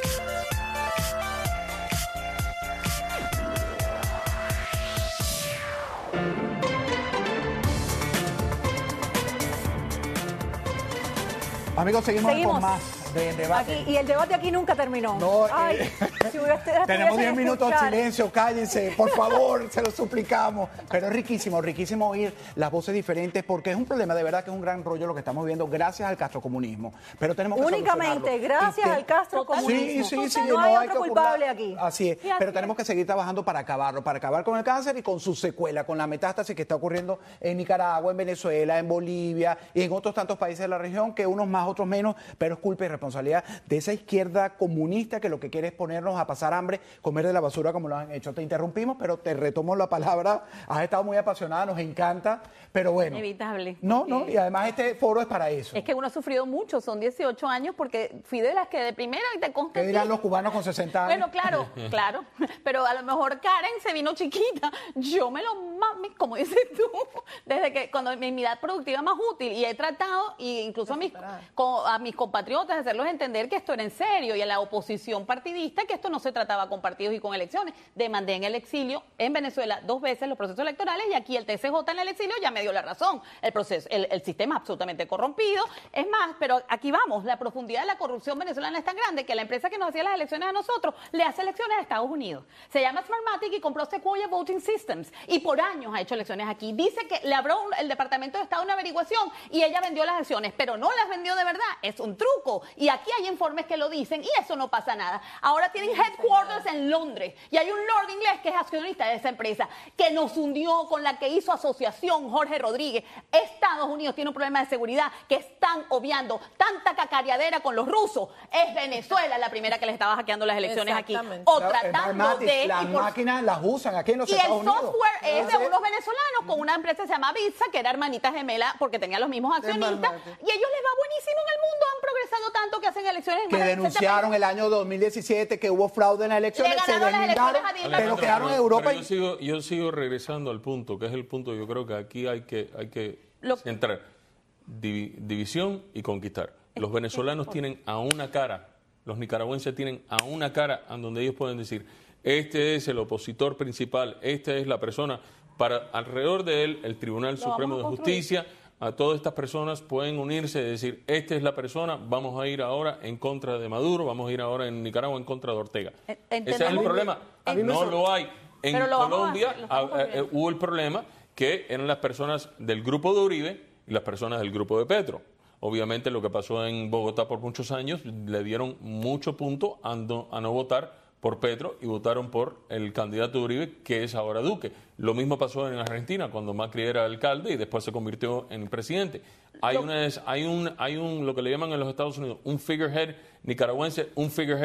Amigos, seguimos, Seguimos. con más de debate. Aquí, y el debate aquí nunca terminó. No, Ay, eh, si ustedes tenemos diez pudiesen minutos de escuchar. silencio, cállense, por favor, se lo suplicamos. Pero es riquísimo, riquísimo oír las voces diferentes, porque es un problema, de verdad que es un gran rollo lo que estamos viviendo gracias al castrocomunismo. Pero tenemos que Únicamente solucionarlo. gracias Y te- al castrocomunismo. Sí, sí, sí. No hay otro que culpable ocurrir. aquí. Así es, Sí, así pero es. tenemos que seguir trabajando para acabarlo, para acabar con el cáncer y con su secuela, con la metástasis que está ocurriendo en Nicaragua, en Venezuela, en Bolivia y en otros tantos países de la región, que unos más, otros menos, pero es culpa y responsabilidad de esa izquierda comunista que lo que quiere es ponernos a pasar hambre, comer de la basura como lo han hecho. Te interrumpimos, pero te retomo la palabra. Has estado muy apasionada, nos encanta, pero bueno. Inevitable. No, no, y además este foro es para eso. Es que uno ha sufrido mucho, son dieciocho años, porque fui de las que de primero y te conté. ¿Qué dirán los cubanos con sesenta años? Bueno, claro, claro. Pero a lo mejor Karen se vino chiquita. Yo me lo mami, como dices tú, desde que cuando en mi edad productiva más útil, y he tratado, y incluso a mis, co- a mis compatriotas, hacerlos entender que esto era en serio, y a la oposición partidista que esto no se trataba con partidos y con elecciones. Demandé en el exilio en Venezuela dos veces los procesos electorales, y aquí el T C J en el exilio ya me dio la razón. El proceso, el, el sistema es absolutamente corrompido. Es más, pero aquí vamos, la profundidad de la corrupción venezolana es tan grande que la empresa que nos hacía las elecciones a nosotros le hace elecciones a Estados Unidos. Se llama Smartmatic y compró Sequoia Voting Systems y por años ha hecho elecciones aquí. Dice que le abrió un- el Departamento de Estado una averiguación y ella vendió las acciones, pero no las vendió de verdad. Es un truco. Y aquí hay informes que lo dicen y eso no pasa nada. Ahora tienen headquarters en Londres y hay un lord inglés que es accionista de esa empresa que nos hundió, con la que hizo asociación Jorge Rodríguez. Estados Unidos tiene un problema de seguridad que están obviando tanta cacareadera con los rusos. Es Venezuela la primera que les estaba hackeando las elecciones aquí. Exactamente. O Claro, tratando Smartmatic, de... las y por- máquinas las usan aquí en los y el Estados Unidos. software es de Entonces, unos venezolanos con una empresa que se llama Bitsa, que era hermanita gemela porque tenía los mismos accionistas. Smartmatic. Y ellos les va buenísimo en el mundo. Han progresado tanto que hacen elecciones en que más de sesenta denunciaron países. el año dos mil diecisiete que hubo fraude en las elecciones, Le se ganaron las deslindaron, elecciones a Dilma pero Rousseff. quedaron en Pero- Europa pero y yo sigo, yo sigo regresando al punto, que es el punto, yo creo que aquí hay que, hay que Lo- centrar divi- división y conquistar. Los venezolanos tienen a una cara, los nicaragüenses tienen a una cara en donde ellos pueden decir, este es el opositor principal, esta es la persona, para alrededor de él, el Tribunal Supremo de vamos a construir. Justicia, a todas estas personas pueden unirse y decir, esta es la persona, vamos a ir ahora en contra de Maduro, vamos a ir ahora en Nicaragua en contra de Ortega. En- Ese es el entendemos- problema. A mí me No sor- lo hay. En Pero lo vamos a Colombia hacer, lo estamos ah, eh, viendo. hubo el problema que eran las personas del grupo de Uribe y las personas del grupo de Petro. Obviamente lo que pasó en Bogotá por muchos años le dieron mucho punto a no, a no votar por Petro y votaron por el candidato de Uribe, que es ahora Duque. Lo mismo pasó en Argentina cuando Macri era alcalde y después se convirtió en presidente. Hay, una, hay, un, hay un, lo que le llaman en los Estados Unidos, un figurehead nicaragüense, un figurehead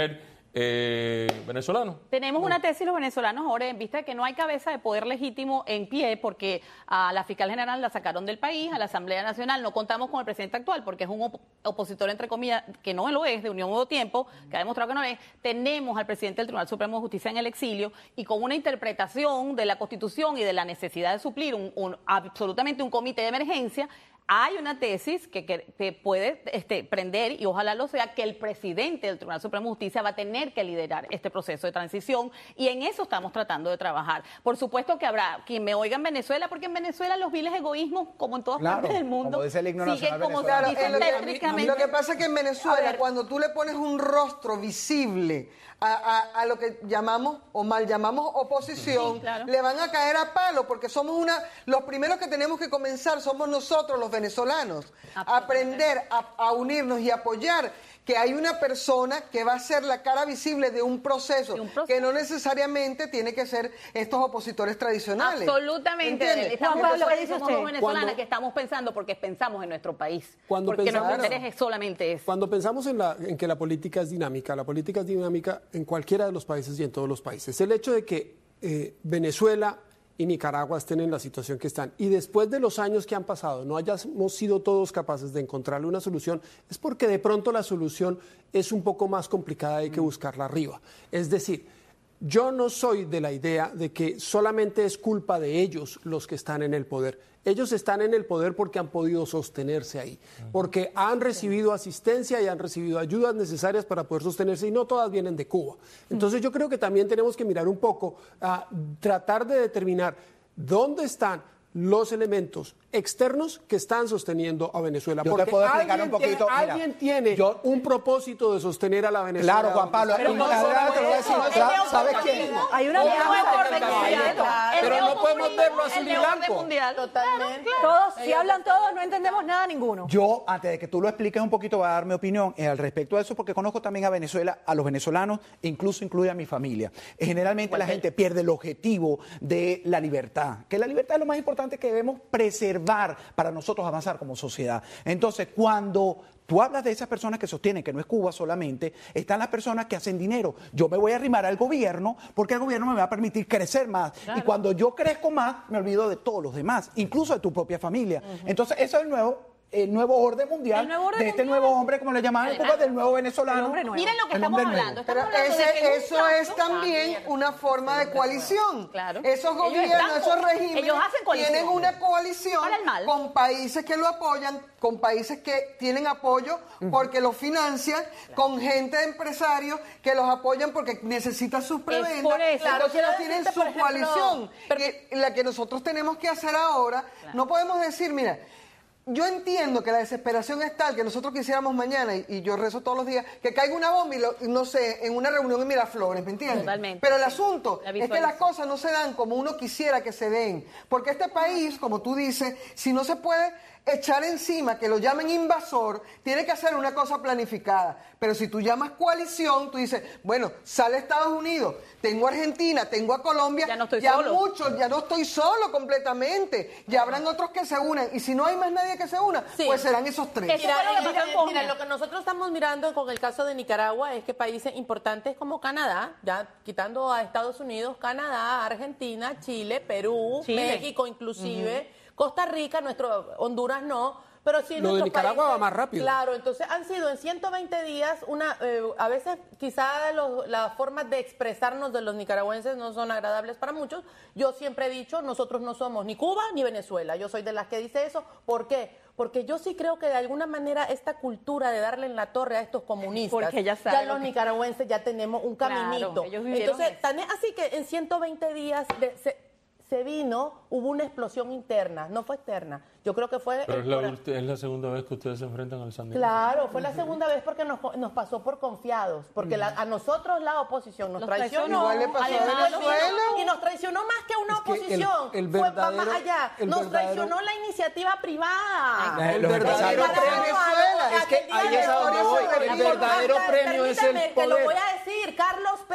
eh, venezolanos. Tenemos una tesis los venezolanos ahora en vista de que no hay cabeza de poder legítimo en pie porque a la fiscal general la sacaron del país, a la Asamblea Nacional no contamos con el presidente actual porque es un op opositor entre comillas que no lo es, de Unión Nuevo Tiempo, que ha demostrado que no lo es. Tenemos al presidente del Tribunal Supremo de Justicia en el exilio y con una interpretación de la Constitución y de la necesidad de suplir un, un, absolutamente un comité de emergencia. Hay una tesis que, que, que puede este, prender, y ojalá lo sea, que el presidente del Tribunal Supremo de Justicia va a tener que liderar este proceso de transición, y en eso estamos tratando de trabajar. Por supuesto que habrá quien me oiga en Venezuela, porque en Venezuela los viles egoísmos, como en todas claro, partes del mundo, como dice el himno nacional siguen como venezolano. se dicen Claro, lo, técnicamente. que, lo que pasa es que en Venezuela, cuando tú le pones un rostro visible a, a, a lo que llamamos o mal llamamos oposición, Sí, claro. le van a caer a palo, porque somos una, los primeros que tenemos que comenzar somos nosotros, los venezolanos, a aprender a, a unirnos y apoyar que hay una persona que va a ser la cara visible de un proceso, De un proceso. que no necesariamente tiene que ser estos opositores tradicionales. Absolutamente. ¿Entiendes? Estamos Juan Pablo, hablando ¿qué dice somos usted? dos venezolanas Cuando- que estamos pensando porque pensamos en nuestro país. Cuando porque pensamos- nuestro interés es solamente ese. Cuando pensamos en, la, en que la política es dinámica, la política es dinámica en cualquiera de los países y en todos los países. El hecho de que eh, Venezuela y Nicaragua estén en la situación que están y después de los años que han pasado no hayamos sido todos capaces de encontrarle una solución, es porque de pronto la solución es un poco más complicada, hay que buscarla arriba. Es decir, yo no soy de la idea de que solamente es culpa de ellos los que están en el poder. Ellos están en el poder porque han podido sostenerse ahí, porque han recibido asistencia y han recibido ayudas necesarias para poder sostenerse, y no todas vienen de Cuba. Entonces yo creo que también tenemos que mirar un poco a tratar de determinar dónde están los elementos externos que están sosteniendo a Venezuela. Yo te porque puedo explicar alguien un poquito, tiene, mira, alguien tiene yo- un propósito de sostener a la Venezuela. Claro, Juan Pablo, Pero y no la verdad solo te lo voy a eso, decir, es ¿sabes- neoportunismo. ¿sabes quién? Hay una El alianza. neoorden mundial. El Pero no podemos neopopulismo, verlo así el ni neoorden blanco. mundial. Totalmente. Todos, si hablan todos, no entendemos nada ninguno. Yo, antes de que tú lo expliques un poquito, voy a dar mi opinión eh, al respecto de eso, porque conozco también a Venezuela, a los venezolanos, e incluso incluye a mi familia. Eh, Generalmente la gente pierde el objetivo de la libertad, que la libertad es lo más importante que debemos preservar para nosotros avanzar como sociedad. Entonces, cuando tú hablas de esas personas que sostienen que no es Cuba solamente, están las personas que hacen dinero. Yo me voy a arrimar al gobierno porque el gobierno me va a permitir crecer más. Y cuando yo crezco más, me olvido de todos los demás, incluso de tu propia familia. Entonces, eso es el nuevo, el nuevo orden mundial El nuevo orden de este mundial. nuevo hombre, como le llamaban en Además, Cuba, del nuevo venezolano. el hombre nuevo. Miren lo que El estamos hombre nuevo. hablando. Pero Estamos hablando de que ese, en un eso caso- es también una forma de coalición. Claro. Esos Ellos gobiernos, están esos con- regímenes ellos hacen coalición. tienen una coalición Para el mal. con países que lo apoyan, con países que tienen apoyo porque lo financian, con gente de empresarios que los apoyan porque necesitan sus prebendas. por eso. Claro, que Quiero ellos tienen decirte, su por ejemplo, coalición. pero- Y la que nosotros tenemos que hacer ahora, no podemos decir, mira, yo entiendo que la desesperación es tal que nosotros quisiéramos mañana, y, y yo rezo todos los días, que caiga una bomba y, lo- y no sé, en una reunión en Miraflores, ¿me entiendes? Totalmente. Pero el asunto La es que las visualización. cosas no se dan como uno quisiera que se den. Porque este país, como tú dices, si no se puede echar encima que lo llamen invasor, tiene que hacer una cosa planificada. Pero si tú llamas coalición, tú dices, bueno, sale Estados Unidos, tengo a Argentina, tengo a Colombia, Ya no estoy ya solo. muchos, ya no estoy solo completamente, ya habrán otros que se unan, y si no hay más nadie que se una, Sí. pues serán esos tres. Eso Mira, fue lo que eh, pasó en mira, Bosnia. mira, lo que nosotros estamos mirando con el caso de Nicaragua es que países importantes como Canadá, ya quitando a Estados Unidos, Canadá, Argentina, Chile, Perú, Chile. México inclusive, Costa Rica, nuestro Honduras no, pero sí Lo de nuestros Nicaragua países- va más rápido. Claro, entonces han sido en ciento veinte días, una eh, a veces quizá los- las formas de expresarnos de los nicaragüenses no son agradables para muchos. Yo siempre he dicho, nosotros no somos ni Cuba ni Venezuela. Yo soy de las que dice eso. ¿Por qué? Porque yo sí creo que de alguna manera esta cultura de darle en la torre a estos comunistas, Porque ya ya saben los lo que- nicaragüenses ya tenemos un Claro, caminito. ellos vivieron Entonces, eso. tan es así que en ciento veinte días de- se, se vino, hubo una explosión interna, no fue externa. Yo creo que fue... Pero es el la, cora- ulti- es la segunda vez que ustedes se enfrentan al Sandino. Claro, fue la segunda vez porque nos, nos pasó por confiados, porque la- a nosotros la oposición nos Los traicionó. traicionó. Igual le pasó al a Estado Venezuela. y nos traicionó más que una Es que el- oposición. el Fue va verdadero- más allá. el Nos verdadero- traicionó la iniciativa privada. Eh, El los verdadero empresarios. premio, Venezuela, es que ahí es a donde voy. El verdadero premio es el Permítame que lo poder. voy a decir, Carlos Pelas,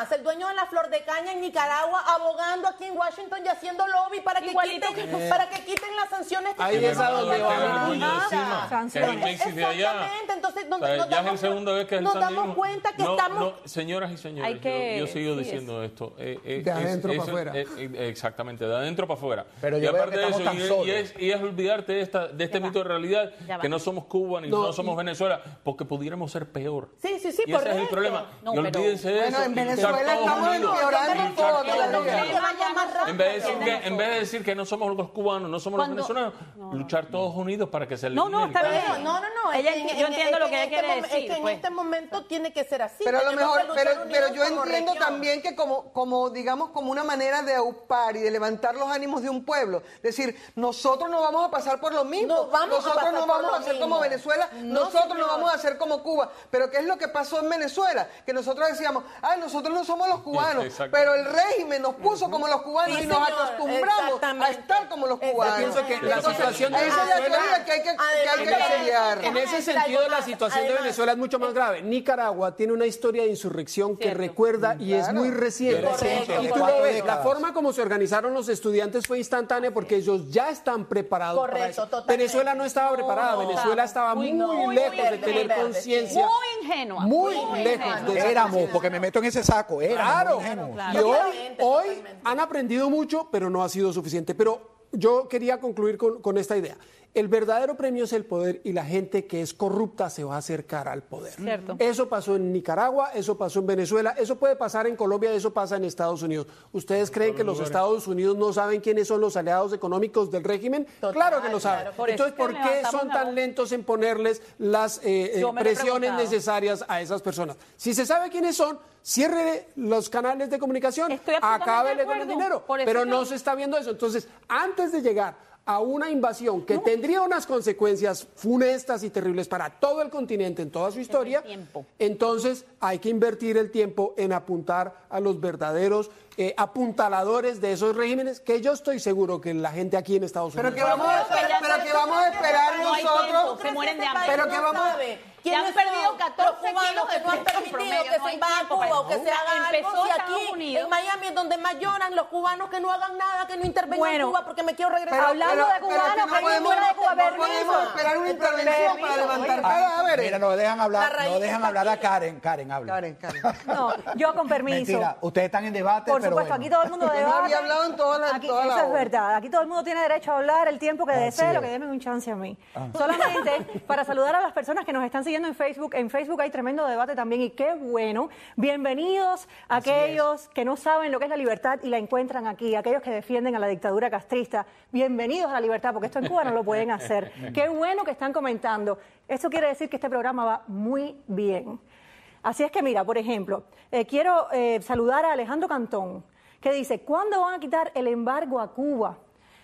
más, el dueño de la Flor de Caña en Nicaragua abogando aquí en Washington y haciendo lobby para que, Igualito quiten, que- para que quiten las sanciones que Ahí tienen es a donde contra va. la el dueño de Nicaragua. encima, que es el Macy's de allá. Exactamente, entonces nos, O sea, nos ya es damos la segunda vez que es el nos San damos Diego. cuenta que No, estamos... no, señoras y señores, Hay que- yo, yo sigo sí, diciendo esto. eh, eh, De es- adentro es- pa' afuera. eh, eh, exactamente, de adentro para afuera. Pero y yo veo aparte que de eso, estamos y, tan y solos. es, y es olvidarte de, esta, de este Ya mito va. de realidad, Ya va. que no somos Cuba ni No, no, somos y- Venezuela, porque pudiéramos ser peor. Sí, sí, sí, y ese es correcto. el problema. No, y pero- olvídense de Bueno, eso. en y luchar Venezuela todos estamos unidos. empeorando Y luchar todo todos todavía. unidos. Que vaya más rápido. En vez, de decir que, en vez de decir que no somos los cubanos, no somos Cuando- los venezolanos, luchar todos unidos para que se No, no, elimine está el bien. cáncer. No, no, no. Ella- es que en- yo en- entiendo es lo que que ella en quiere este mom- decir, Es que en pues. este momento tiene que ser así. Pero a lo tenemos mejor, que luchar pero, pero unidos yo como entiendo región. también que como, como, digamos, como una manera de aupar y de levantar los ánimos de un pueblo. Es decir, nosotros no vamos a pasar por lo mismo. No vamos a nosotros pasar no por vamos lo a ser mismo. como Venezuela. No, nosotros no señor. vamos a ser como Cuba. Pero ¿qué es lo que pasó en Venezuela? Que nosotros decíamos, ay, nosotros no somos los cubanos. Exacto. Pero el régimen nos puso como los cubanos Sí, y nos señor, acostumbramos a exactamente. estar como los cubanos. Yo pienso que la Entonces, situación de esa es la Venezuela- teoría que hay que, que, hay que Además, cambiar. En ese sentido, la situación de Además, Venezuela es mucho más grave. Nicaragua tiene una historia de insurrección que Cierto. recuerda y es Claro. muy reciente. Correcto, Y tú cuatro lo ves, la décadas. forma como se organizaron los estudiantes fue instantánea porque ellos ya están preparados para Correcto, eso. totalmente. Venezuela no estaba preparada, No, Venezuela estaba muy muy, no, muy lejos de verde, tener verde, conciencia. Muy ingenua. Muy muy lejos ingenua. de esa Éramos, conciencia. porque me meto en ese saco. Éramos Claro, muy ingenuos. claro. y hoy, Totalmente, hoy totalmente. han aprendido mucho, pero no ha sido suficiente. Pero yo quería concluir con, con esta idea. El verdadero premio es el poder y la gente que es corrupta se va a acercar al poder. Cierto. Eso pasó en Nicaragua, eso pasó en Venezuela, eso puede pasar en Colombia, eso pasa en Estados Unidos. ¿Ustedes creen que los Estados Unidos no saben quiénes son los aliados económicos del régimen? Total, claro que lo saben. claro. Por eso Entonces, es que ¿por qué levantamos son la tan voz. lentos en ponerles las eh, eh, Yo me lo he presiones preguntado. necesarias a esas personas? Si se sabe quiénes son, cierre los canales de comunicación, Estoy absolutamente acábele de con el acuerdo. dinero. Por eso Pero que- no se está viendo eso. Entonces, antes de llegar a una invasión que tendría unas consecuencias funestas y terribles para todo el continente en toda su historia, tiempo. entonces hay que invertir el tiempo en apuntar a los verdaderos eh, apuntaladores de esos regímenes, que yo estoy seguro que la gente aquí en Estados Unidos... Pero que vamos a esperar, pero que vamos a esperar No hay nosotros. tiempo, se mueren de hambre. Pero que vamos a Ya han perdido catorce kilos kilos de que no han peso permitido promedio, que no se hay invada tiempo Cuba para o que eso. se haga Empezó algo. Si Estados aquí Unidos. en Miami es donde más lloran los cubanos que no hagan nada, que no intervengan Bueno, en Cuba porque me quiero regresar. Pero- Hablando pero- de pero cubanos, que no que hay podemos- fuera de Cuba, no permiso. podemos esperar una intervención para levantar cadáveres. Mira, no dejan La hablar, raíz no dejan está hablar a aquí. Karen. Karen, habla. Karen, Karen. No, yo con permiso. Mentira, ustedes están en debate, Por pero supuesto, bueno. aquí todo el mundo Yo no debate. había hablado en toda la- Aquí- toda la Eso es hora. verdad. Aquí todo el mundo tiene derecho a hablar el tiempo que Así desee, lo es. que denme un chance a mí. Solamente para saludar a las personas que nos están siguiendo en Facebook. En Facebook hay tremendo debate también y qué bueno. Bienvenidos a aquellos que no saben lo que es la libertad y la encuentran aquí, aquellos que defienden a la dictadura castrista. Bienvenidos a la libertad, porque esto en Cuba no lo pueden hacer. Qué bueno que están comentando. Eso quiere decir que este programa va muy bien. Así es que mira, por ejemplo, eh, quiero eh, saludar a Alejandro Cantón, que dice, ¿cuándo van a quitar el embargo a Cuba?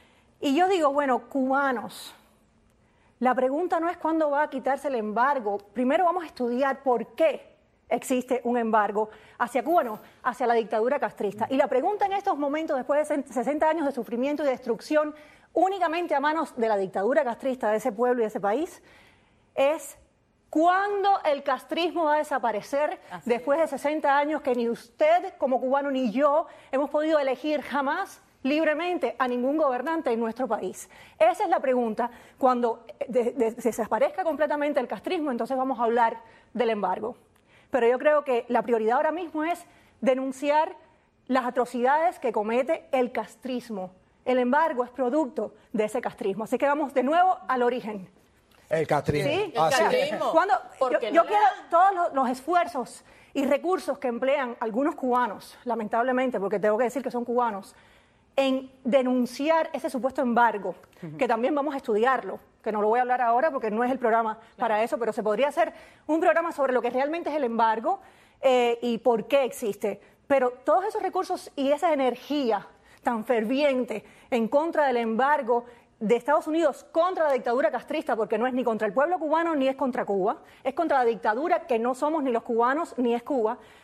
Y yo digo, bueno, cubanos, la pregunta no es cuándo va a quitarse el embargo. Primero vamos a estudiar por qué existe un embargo hacia Cuba, no, hacia la dictadura castrista. Y la pregunta en estos momentos, después de sesenta años de sufrimiento y destrucción, únicamente a manos de la dictadura castrista de ese pueblo y de ese país, es ¿cuándo el castrismo va a desaparecer después de sesenta años que ni usted como cubano ni yo hemos podido elegir jamás libremente a ningún gobernante en nuestro país? Esa es la pregunta. Cuando de- de- desaparezca completamente el castrismo, entonces vamos a hablar del embargo. Pero yo creo que la prioridad ahora mismo es denunciar las atrocidades que comete el castrismo. El embargo es producto de ese castrismo. Así que vamos de nuevo al origen. El castrismo. Sí, Ah, el sí. castrismo. Cuando, yo Porque yo no quiero le- todos los, los esfuerzos y recursos que emplean algunos cubanos, lamentablemente, porque tengo que decir que son cubanos, en denunciar ese supuesto embargo, que también vamos a estudiarlo, que no lo voy a hablar ahora porque no es el programa para eso, pero se podría hacer un programa sobre lo que realmente es el embargo eh, y por qué existe. Pero todos esos recursos y esa energía tan ferviente en contra del embargo de Estados Unidos contra la dictadura castrista, porque no es ni contra el pueblo cubano ni es contra Cuba, es contra la dictadura que no somos ni los cubanos ni es Cuba,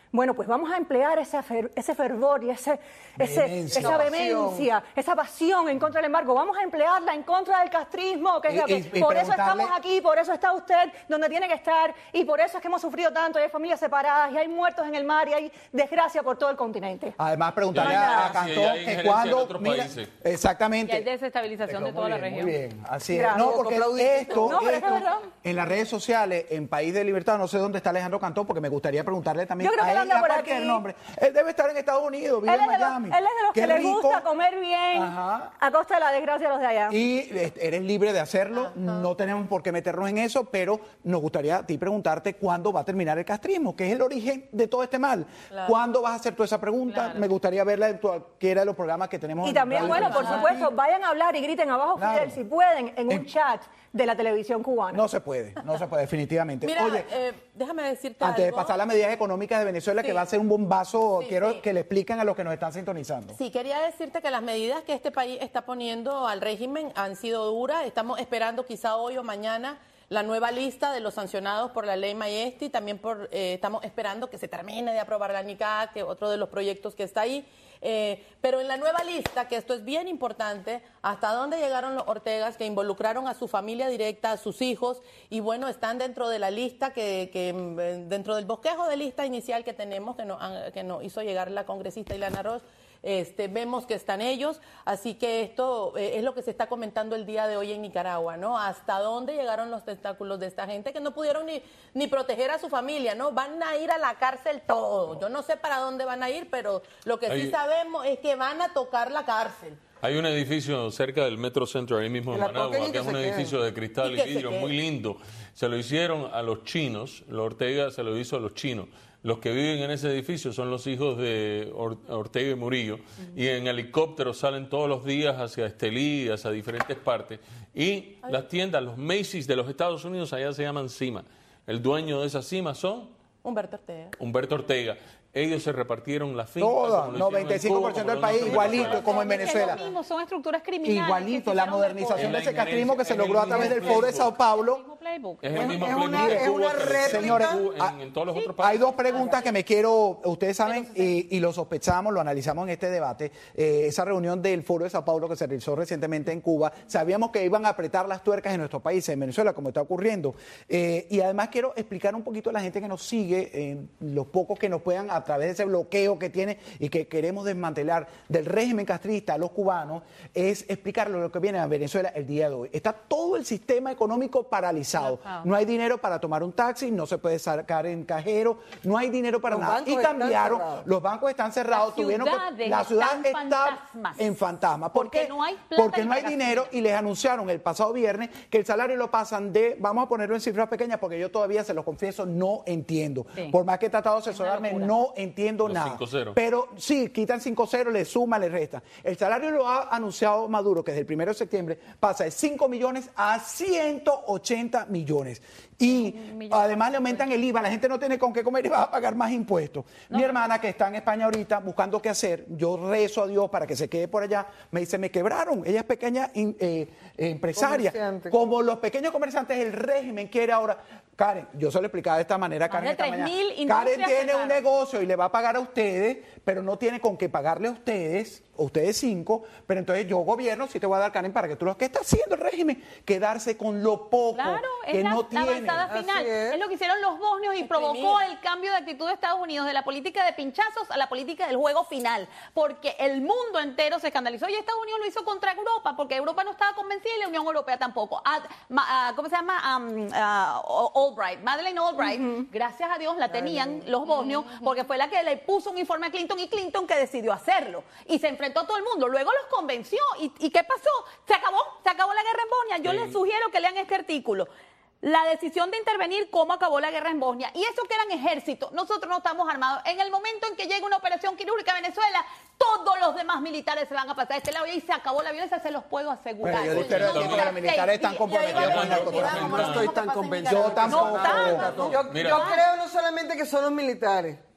Bueno, pues vamos a emplear ese, fer, ese fervor y ese, ese, vehemencia. esa vehemencia, esa pasión en contra del embargo. Vamos a emplearla en contra del castrismo, que es Y- la que, y- y por eso preguntarle- estamos aquí, por eso está usted donde tiene que estar, y por eso es que hemos sufrido tanto, y hay familias separadas, y hay muertos en el mar, y hay desgracia por todo el continente. Además, preguntarle Ya, a, a sí, Cantón ya hay que injerencia cuando... en otros mira, países. exactamente. Y hay desestabilización de toda la Muy bien, región. muy bien, así es. Gracias. No, porque esto, No, pero es esto, verdad. en las redes sociales, en País de Libertad, no sé dónde está Alejandro Cantón, porque me gustaría preguntarle también Yo creo a que él él, anda a por cualquier aquí. nombre. Él debe estar en Estados Unidos, vive Él en es, de los, Miami. él es de los Qué que les rico. gusta comer bien Ajá. a costa de la desgracia de los de allá. Y eh, eres libre de hacerlo, no tenemos por qué meternos en eso, pero nos gustaría a ti preguntarte cuándo va a terminar el castrismo, que es el origen de todo este mal. Claro. ¿Cuándo vas a hacer toda esa pregunta? Claro. Me gustaría verla en cualquiera de los programas que tenemos. Y en también, Radio bueno, por Nacional. supuesto, vayan a hablar y griten abajo, Claro. Fidel, si pueden, en un En- chat de la televisión cubana. No se puede, no se puede, definitivamente. Mira, Oye, eh, déjame decirte antes de algo. pasar las medidas económicas de Venezuela, Sí. que va a ser un bombazo, Sí, quiero sí. que le expliquen a los que nos están sintonizando. Sí, quería decirte que las medidas que este país está poniendo al régimen han sido duras. Estamos esperando quizá hoy o mañana la nueva lista de los sancionados por la ley Maestri. También por, eh, estamos esperando que se termine de aprobar la NICAD, que otro de los proyectos que está ahí. Eh, pero en la nueva lista, que esto es bien importante, hasta dónde llegaron los Ortegas que involucraron a su familia directa, a sus hijos, y bueno, están dentro de la lista, que, que mm, dentro del bosquejo de lista inicial que tenemos, que nos, han- que nos hizo llegar la congresista Ilana Ross. Este, vemos que están ellos, así que esto eh, es lo que se está comentando el día de hoy en Nicaragua, ¿no? Hasta dónde llegaron los tentáculos de esta gente que no pudieron ni, ni proteger a su familia, ¿no? Van a ir a la cárcel todos. Yo no sé para dónde van a ir, pero lo que sí Ahí- sabemos es que van a tocar la cárcel. Hay un edificio cerca del Metro Center, ahí mismo Que en la Managua, toquen y que que es se un queden. edificio de cristal Y y, que se vidrio, queden. muy lindo. Se lo hicieron a los chinos, la Ortega se lo hizo a los chinos. Los que viven en ese edificio son los hijos de Or- Ortega y Murillo, y en helicóptero salen todos los días hacia Estelí, hacia diferentes partes. Y las tiendas, los Macy's de los Estados Unidos, allá se llaman Cima. El dueño de esas cimas son Humberto Ortega. Humberto Ortega. Ellos se repartieron la finca. Toda, como lo hicieron en noventa y cinco por ciento Cuba, del como lo país, hicieron en igualito, Venezuela. como en Venezuela. Es lo mismo, son estructuras criminales. Igualito, que la se hicieron modernización Es de la ese castrismo que se injerencia, logró a es el través del mismo Foro de playbook. Sao Paulo. mismo playbook. Es el Es- mismo es playbook una- que es hubo una en- réplica. Señores, en, en todos los otros hay países. dos preguntas que me quiero, ustedes saben, y, y lo sospechamos, lo analizamos en este debate, eh, esa reunión del Foro de Sao Paulo que se realizó recientemente en Cuba, sabíamos que iban a apretar las tuercas en nuestro país, en Venezuela, como está ocurriendo. Eh, y además quiero explicar un poquito a la gente que nos sigue, eh, los pocos que nos puedan, a través de ese bloqueo que tiene y que queremos desmantelar del régimen castrista a los cubanos, es explicarle lo que viene a Venezuela el día de hoy. Está todo el sistema económico paralizado. No hay dinero para tomar un taxi, no se puede sacar en cajero, no hay dinero para Los nada. bancos Y están cambiaron, cerrados. los bancos están cerrados, Las tuvieron que- ciudades la ciudad están está fantasmas. en fantasma. ¿Por Porque qué? no hay plata Porque ni no hay para dinero y les anunciaron el pasado viernes que el salario lo pasan de, vamos a ponerlo en cifras pequeñas porque yo todavía, se los confieso, no entiendo. Sí. Por más que he tratado de asesorarme, locura. no entiendo Los nada. cinco ceros. Pero sí, quitan cinco ceros, le suman, le restan. El salario lo ha anunciado Maduro, que desde el primero de septiembre pasa de cinco millones a ciento ochenta millones. Y además le aumentan el I V A, la gente no tiene con qué comer y va a pagar más impuestos. Mi hermana, que está en España ahorita buscando qué hacer, yo rezo a Dios para que se quede por allá, me dice, me quebraron. Ella es pequeña in- eh, eh, empresaria. Comerciante. Como los pequeños comerciantes, el régimen quiere ahora. Karen, yo se lo explicaba de esta manera, Más Karen, de esta tres mañana. mil Karen industrias tiene un cerraron. negocio y le va a pagar a ustedes, pero no tiene con qué pagarle a ustedes, a ustedes cinco, pero entonces yo gobierno sí te voy a dar, Karen, para que tú lo que está haciendo el régimen, quedarse con lo poco Claro, que es la, no la tiene. avanzada final. Así Es. es. lo que hicieron los bosnios y provocó el cambio de actitud de Estados Unidos, de la política de pinchazos a la política del juego final. Porque el mundo entero se escandalizó y Estados Unidos lo hizo contra Europa, porque Europa no estaba convencida y la Unión Europea tampoco. Ah, ma- ah, ¿Cómo se llama? Um, ah, Albright, Madeleine Albright, gracias a Dios la tenían los bosnios, porque fue la que le puso un informe a Clinton y Clinton que decidió hacerlo. Y se enfrentó a todo el mundo. Luego los convenció. ¿Y, y qué pasó? Se acabó, se acabó la guerra en Bosnia. Yo Sí. les sugiero que lean este artículo. La decisión de intervenir, cómo acabó la guerra en Bosnia. Y eso que eran ejércitos, nosotros no estamos armados. En el momento en que llega una operación quirúrgica a Venezuela, todos los demás militares se van a pasar a este lado y ahí se acabó la violencia, se los puedo asegurar. Bueno, yo espero No que dura los militares están seis comprometidos días. con el narcotráfico. Como No lo estoy mismo que tan pasa en convencido. Yo Nicaragua. tampoco. No tanto. Yo, Mira. yo creo no solamente que son los militares,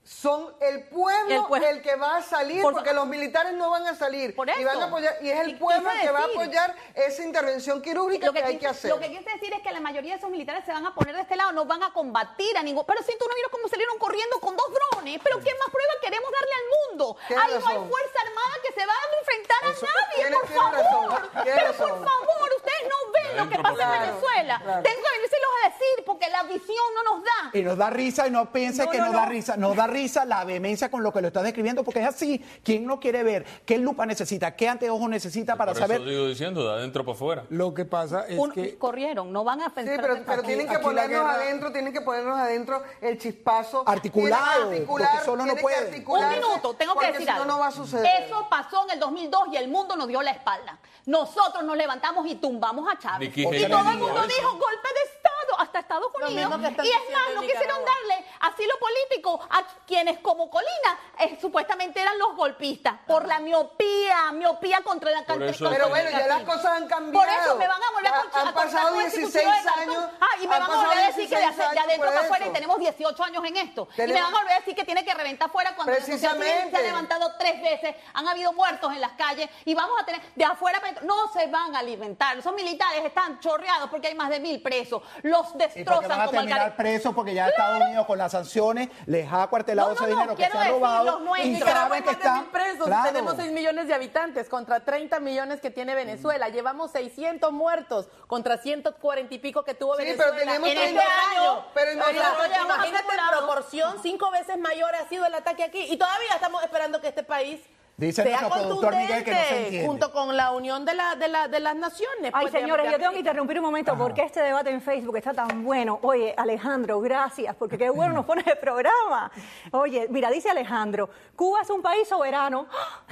son el pueblo el, pueblo. el que va a salir, Por, porque los militares no van a salir. Por eso. Y van a apoyar, y es el pueblo el que va a apoyar esa intervención quirúrgica lo que, que hay quise, que hacer. Lo que quise decir es que la mayoría de esos militares se van a poner de este lado, no van a combatir a ningún... Pero si tú no vieron cómo salieron corriendo con dos drones, pero ¿qué más prueba queremos darle al mundo? Ahí no hay fuerza armada que se va a enfrentar a Eso, nadie, tiene, por tiene favor. razón, tiene Pero razón. por favor, ustedes no ven lo que pasa claro, en Venezuela. claro. Tengo que venírselos a decir porque la visión no nos da. Y nos da risa y no piense No, que no, nos no. da risa. Nos da risa la vehemencia con lo que lo estás describiendo, porque es así. ¿Quién no quiere ver qué lupa necesita, qué anteojo necesita para Por saber? eso sigo diciendo, de adentro para afuera. Lo que pasa es Un- que... corrieron, no van a Sí, pensar. pero, en- pero Aquí- tienen que aquí la ponernos guerra- adentro, tienen que ponernos adentro el chispazo. Articulado, Tienen que porque articular, solo no tienen que pueden. Un articularse, minuto, tengo que porque decir si algo. no, no va a suceder. Eso pasó en el dos mil dos y el mundo nos dio la espalda. Nosotros nos levantamos y tumbamos a Chávez. Nikki Y Haley todo el dijo mundo eso. dijo golpe de Estado, hasta Estados Lo Unidos. mismo que están Y es diciendo más, en no quisieron Nicaragua. darle asilo político a quienes como Colina eh, supuestamente eran los golpistas por la miopía, miopía contra la Por contra- eso- contra Pero el bueno, ya las racismo. cosas han cambiado. Por eso me van a volver a, Ha- concha- Han a cortar pasado con ese dieciséis cuchillo de cartón. años. Ah, y me han van a pasado volver a decir que de, dieciséis hace- de años adentro por para afuera y eso. tenemos dieciocho años en esto. Y me Tenemos- van a volver a decir que tiene que reventar fuera cuando la sociedad civil Precisamente. se ha levantado tres veces, han habido muertos en las calles y vamos a tener de afuera para adentro. No se van a alimentar. Esos militares están chorreados porque hay más de mil presos. Los Y porque destrozan van a como terminar alcalde. presos porque ya Estados Unidos con las sanciones les ha acuartelado No, no, ese no, dinero que quiero se ha decir robado los nuestros. y Nicaragua saben hay que más de mil están presos, claro. tenemos seis millones de habitantes contra treinta millones que tiene Venezuela, llevamos seiscientos muertos contra ciento cuarenta y pico que tuvo Sí, Venezuela. pero tenemos en treinta este año. años, pero Oiga, nosotros- oye, imagínate en acumulado. proporción, cinco veces mayor ha sido el ataque aquí y todavía estamos esperando que este país Dice sea nuestro productor Miguel que no se contundente entiende. junto con la unión de, la, de, la, de las naciones. Ay, pues, de- señores, de yo tengo que América. interrumpir un momento porque este debate en Facebook está tan bueno. Oye, Alejandro, gracias, porque qué bueno nos pones el programa. Oye, mira, dice Alejandro, Cuba es un país soberano.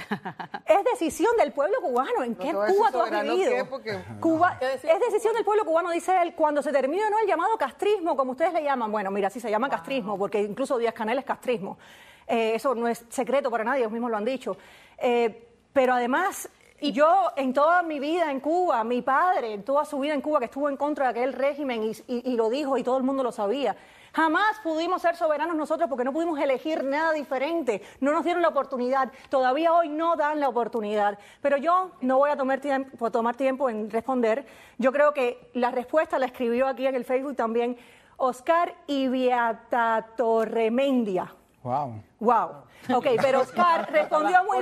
Es decisión del pueblo cubano. ¿En No qué te voy a decir Cuba tú has soberano vivido? qué, porque- Cuba, ¿Qué decir? es decisión del pueblo cubano, dice él, cuando se termine o no el llamado castrismo, como ustedes le llaman. Bueno, mira, sí se llama castrismo, porque incluso Díaz Canel es castrismo. Eh, eso no es secreto para nadie, ellos mismos lo han dicho. Eh, Pero además, y yo en toda mi vida en Cuba, mi padre en toda su vida en Cuba que estuvo en contra de aquel régimen y, y- y lo dijo y todo el mundo lo sabía, jamás pudimos ser soberanos nosotros porque no pudimos elegir nada diferente, no nos dieron la oportunidad, todavía hoy no dan la oportunidad. Pero yo no voy a tomar tiempo, tomar tiempo en responder, yo creo que la respuesta la escribió aquí en el Facebook también Oscar Ibiatatorremendia. Wow. Wow. Ok, pero Oscar respondió muy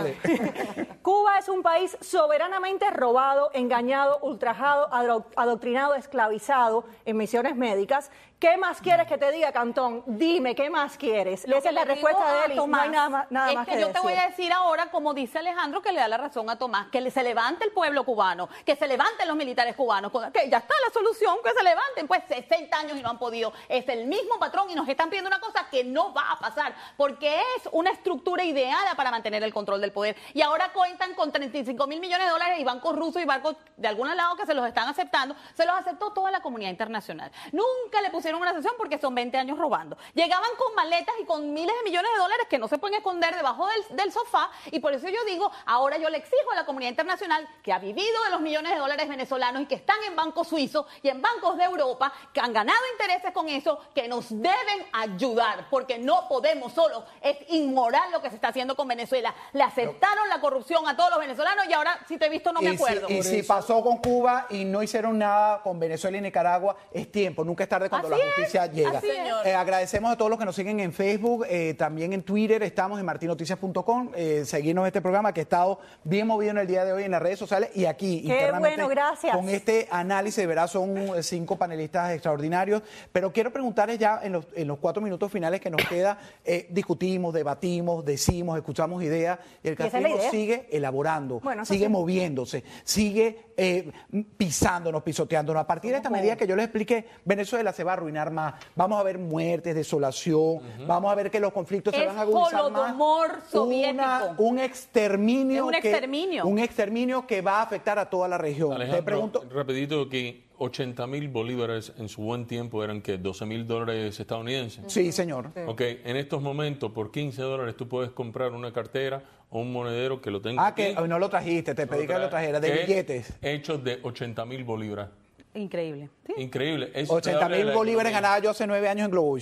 bien. Cuba es un país soberanamente robado, engañado, ultrajado, adro- adoctrinado, esclavizado en misiones médicas. ¿Qué más quieres que te diga, Cantón? Dime, ¿qué más quieres? Lo Esa que es la le respuesta digo de a él y no Tomás hay nada más, nada es más que, que yo te voy decir. a decir ahora, como dice Alejandro, que le da la razón a Tomás, que se levante el pueblo cubano, que se levanten los militares cubanos, que ya está la solución, que se levanten, pues sesenta años y no han podido. Es el mismo patrón y nos están pidiendo una cosa que no va a pasar, porque es una estructura ideada para mantener el control del poder. Y ahora cuentan con treinta y cinco mil millones de dólares y bancos rusos y bancos de algún lado que se los están aceptando, se los aceptó toda la comunidad internacional. Nunca le pusieron una sanción porque son veinte años robando. Llegaban con maletas y con miles de millones de dólares que no se pueden esconder debajo del, del sofá, y por eso yo digo, ahora yo le exijo a la comunidad internacional que ha vivido de los millones de dólares venezolanos y que están en bancos suizos y en bancos de Europa, que han ganado intereses con eso, que nos deben ayudar, porque no podemos solos. Es inmoral lo que se está haciendo con Venezuela. Le aceptaron la corrupción a todos los venezolanos y ahora, si te he visto, no me Y si- acuerdo. Y si pasó con Cuba y no hicieron nada con Venezuela y Nicaragua, es tiempo, nunca es tarde cuando Así la justicia es, llega. así es. Eh, agradecemos a todos los que nos siguen en Facebook, eh, también en Twitter, estamos en martin noticias punto com, eh, seguirnos este programa que ha estado bien movido en el día de hoy en las redes sociales y aquí Qué internamente bueno, gracias. con este análisis, de verdad son eh, cinco panelistas extraordinarios, pero quiero preguntarles ya en los, en los cuatro minutos finales que nos queda, eh, discutimos, debatimos, decimos, escuchamos ideas y el Y esa es la castrismo idea. sigue elaborando, Bueno, eso sigue sí. moviéndose, sigue eh, pisándonos, pisoteándonos. A partir de esta medida que yo les expliqué, Venezuela se va a arruinar más. Vamos a ver muertes, desolación, vamos a ver que los conflictos se Es van a agudizar más. holodomor soviético. Una- un exterminio. Es un que- exterminio. un exterminio que va a afectar a toda la región. Alejandro, Te pregunto, rapidito que ochenta mil bolívares en su buen tiempo eran que doce mil dólares estadounidenses. sí, señor. Ok, en estos momentos por quince dólares tú puedes comprar una cartera o un monedero que lo tenga Ah, que aquí, no lo trajiste, te pedí que lo trajeras, de que es billetes. hechos de ochenta mil bolívares. Increíble. Sí. Increíble. Eso te ochenta habla de mil la bolívares economía. ganaba yo hace nueve años en Globovisión.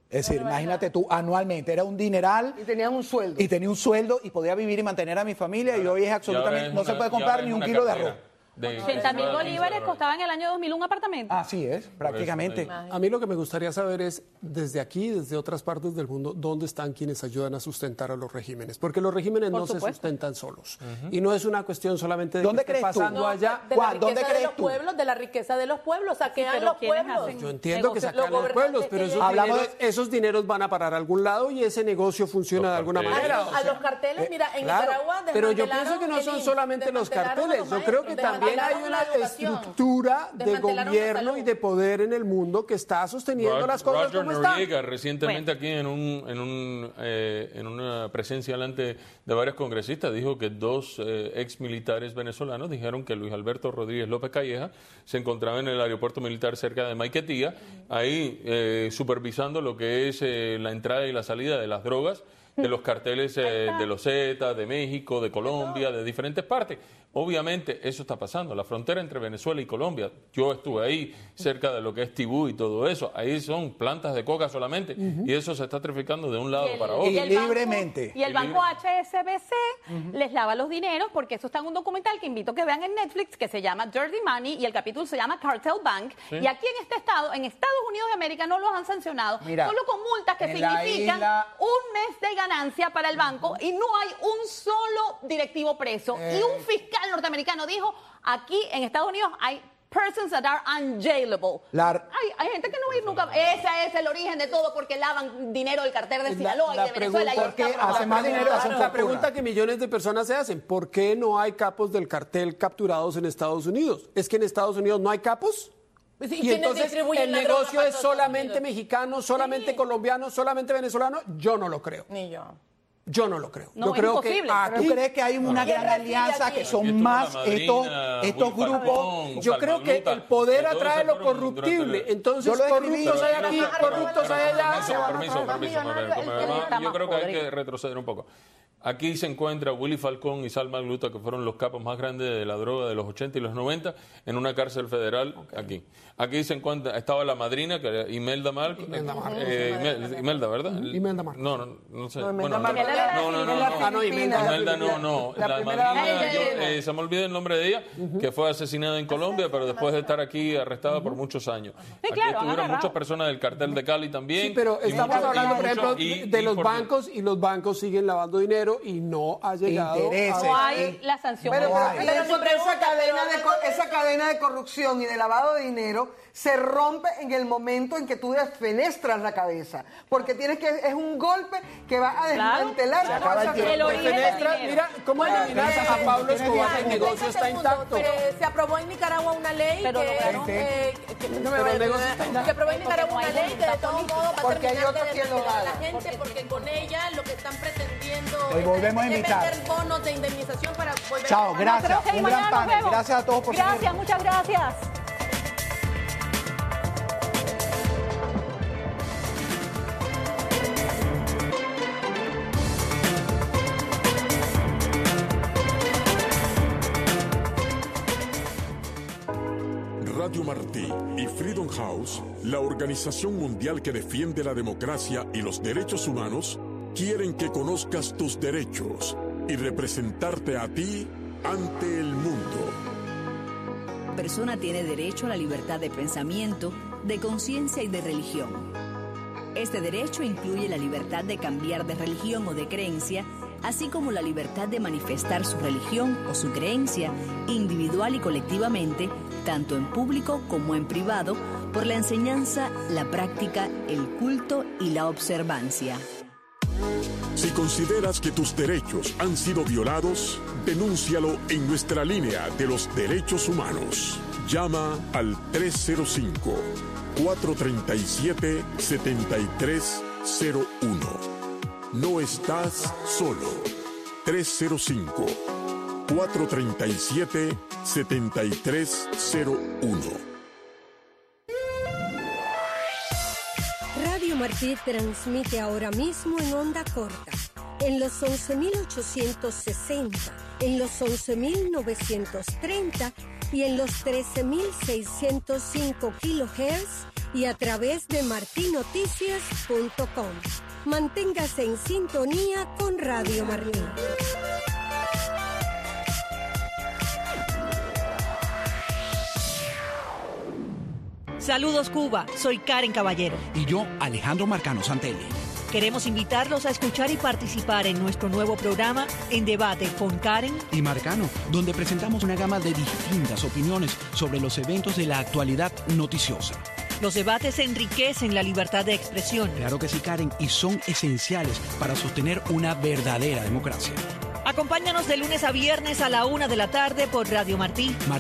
Es decir, imagínate tú, anualmente, era un dineral. Y tenías un sueldo. Y tenía un sueldo y podía vivir y mantener a mi familia y hoy es absolutamente, no se puede comprar ni un kilo de arroz. ochenta mil bolívares costaba en el año dos mil un apartamento. Así es, prácticamente. A mí lo que me gustaría saber es, desde aquí, desde otras partes del mundo, ¿dónde están quienes ayudan a sustentar a los regímenes? Porque los regímenes Por no supuesto. se sustentan solos. Uh-huh. Y no es una cuestión solamente de ¿Dónde que esté crees tú? pasando No, allá. de Juan, la ¿dónde riqueza de crees los tú? pueblos, de la riqueza de los pueblos, saquean pero los ¿quiénes pueblos. hacen? Yo entiendo que Negocios, sacan los los pueblos, pero gobernantes esos que Hablamos dineros, esos dineros van a parar a algún lado y ese negocio funciona Los de alguna carteles. manera. A los, a los carteles, mira, en Claro, Nicaragua pero yo desmantelaron pienso que no el son I M S, solamente los desmantelaron carteles, los yo creo que maestros, también hay desmantelaron una la educación, estructura de desmantelaron la gobierno salud. y de poder en el mundo que está sosteniendo Roger, las cosas Roger como están. Noriega recientemente aquí en un en un eh, en una presencia delante de varios congresistas dijo que dos eh, ex militares venezolanos dijeron que Luis Alberto Rodríguez López Calleja se encontraba en el aeropuerto militar cerca de Maiquetía, ahí eh, supervisando lo que es eh, la entrada y la salida de las drogas de los carteles eh, de los Zetas, de México, de Colombia, de diferentes partes. Obviamente eso está pasando, la frontera entre Venezuela y Colombia, yo estuve ahí cerca de lo que es Tibú y todo eso, ahí son plantas de coca solamente uh-huh. y eso se está traficando de un lado el, para otro. y el libremente. Banco, y el banco H S B C uh-huh. les lava los dineros porque eso está en un documental que invito a que vean en Netflix que se llama Dirty Money y el capítulo se llama Cartel Bank ¿sí? Y aquí en este estado, en Estados Unidos de América no los han sancionado, Mira, solo con multas que significan isla... un mes de ganancia para el banco y no hay un solo directivo preso eh... y un fiscal norteamericano dijo aquí en Estados Unidos hay persons that are unjailable. La... Hay, hay gente que no va a ir nunca. Ese es el origen de todo porque lavan dinero del cartel de Sinaloa la, y de Venezuela. ¿Por qué hacen más dinero? La, la pregunta que millones de personas se hacen, ¿por qué no hay capos del cartel capturados en Estados Unidos? ¿Es que en Estados Unidos no hay capos? ¿Y, y entonces el negocio es solamente Unidos? mexicano, solamente sí. colombiano, solamente venezolano. Yo no lo creo. Ni yo. Yo no lo creo. No, Yo es creo imposible. que aquí, ¿tú crees que hay una gran alianza que son más estos, estos grupos? Yo creo que el poder atrae lo corruptible. Entonces, corruptos hay aquí, corruptos hay allá. Permiso, permiso, permiso. Yo creo que hay que retroceder un poco. Aquí se encuentra Willy Falcón y Salma Gluta, que fueron los capos más grandes de la droga de los ochenta y los noventa, en una cárcel federal okay. aquí. Aquí se encuentra, estaba la madrina, que era Imelda Marcos. Imelda Marcos. Eh, Imelda, ¿verdad? Imelda Marcos. No, no, no sé. No, bueno, no, no, no, no. Ah, no, Imelda. Imelda no, no. La, la madrina, yo, eh, se me olvida el nombre de ella, uh-huh. que fue asesinada en Colombia, pero después de estar aquí arrestada uh-huh. por muchos años. Sí, aquí claro, estuvieron muchas personas del cartel de Cali también. Sí, pero estamos mucho, hablando, y por ejemplo, y, de y los por bancos y los bancos siguen lavando dinero y no ha llegado Intereses. No hay la sanción. Pero, pero, Ay. pero Pero esa, pregunta, cadena pero de, co- esa cadena de corrupción y de lavado de dinero se rompe en el momento en que tú desfenestras la cabeza. Porque tienes que, es un golpe que va a desmantelar Claro, toda claro. esa El corrupción. origen del Defenestras, dinero. mira, ¿cómo eliminas a Pablo Escobar? El Mira, negocio está segundo, intacto. eh, se aprobó en Nicaragua una ley Pero que, lo ganó. eh, que, no me Pero vaya- el negocio está intacto. se aprobó en Nicaragua Porque una no hay ley que de todos modos va a Porque hay terminar otro de quien lo desmantelar a la gana. gente porque con ella lo que están pretendiendo Hoy volvemos a es invitar. vender bonos de indemnización para volver Chao, a gracias. Ok, Un mañana gran nos panel. vemos. Gracias a todos por Gracias, seguirnos. muchas gracias. Radio Martí y Freedom House, la organización mundial que defiende la democracia y los derechos humanos, quieren que conozcas tus derechos y representarte a ti ante el mundo. La persona tiene derecho a la libertad de pensamiento, de conciencia y de religión. Este derecho incluye la libertad de cambiar de religión o de creencia, así como la libertad de manifestar su religión o su creencia, individual y colectivamente, tanto en público como en privado, por la enseñanza, la práctica, el culto y la observancia. Si consideras que tus derechos han sido violados, denúncialo en nuestra línea de los derechos humanos. Llama al tres cero cinco, cuatro tres siete, siete tres cero uno. No estás solo. tres cero cinco, cuatro tres siete, siete tres cero uno. Radio Martí transmite ahora mismo en onda corta, en los once mil ochocientos sesenta, en los once mil novecientos treinta y en los trece mil seiscientos cinco kilohertz y a través de marti noticias punto com. Manténgase en sintonía con Radio Martí. Saludos Cuba, soy Karen Caballero. Y yo, Alejandro Marcano Santelli. Queremos invitarlos a escuchar y participar en nuestro nuevo programa En Debate con Karen y Marcano, donde presentamos una gama de distintas opiniones sobre los eventos de la actualidad noticiosa. Los debates enriquecen la libertad de expresión. Claro que sí, Karen, y son esenciales para sostener una verdadera democracia. Acompáñanos de lunes a viernes a la una de la tarde por Radio Martí.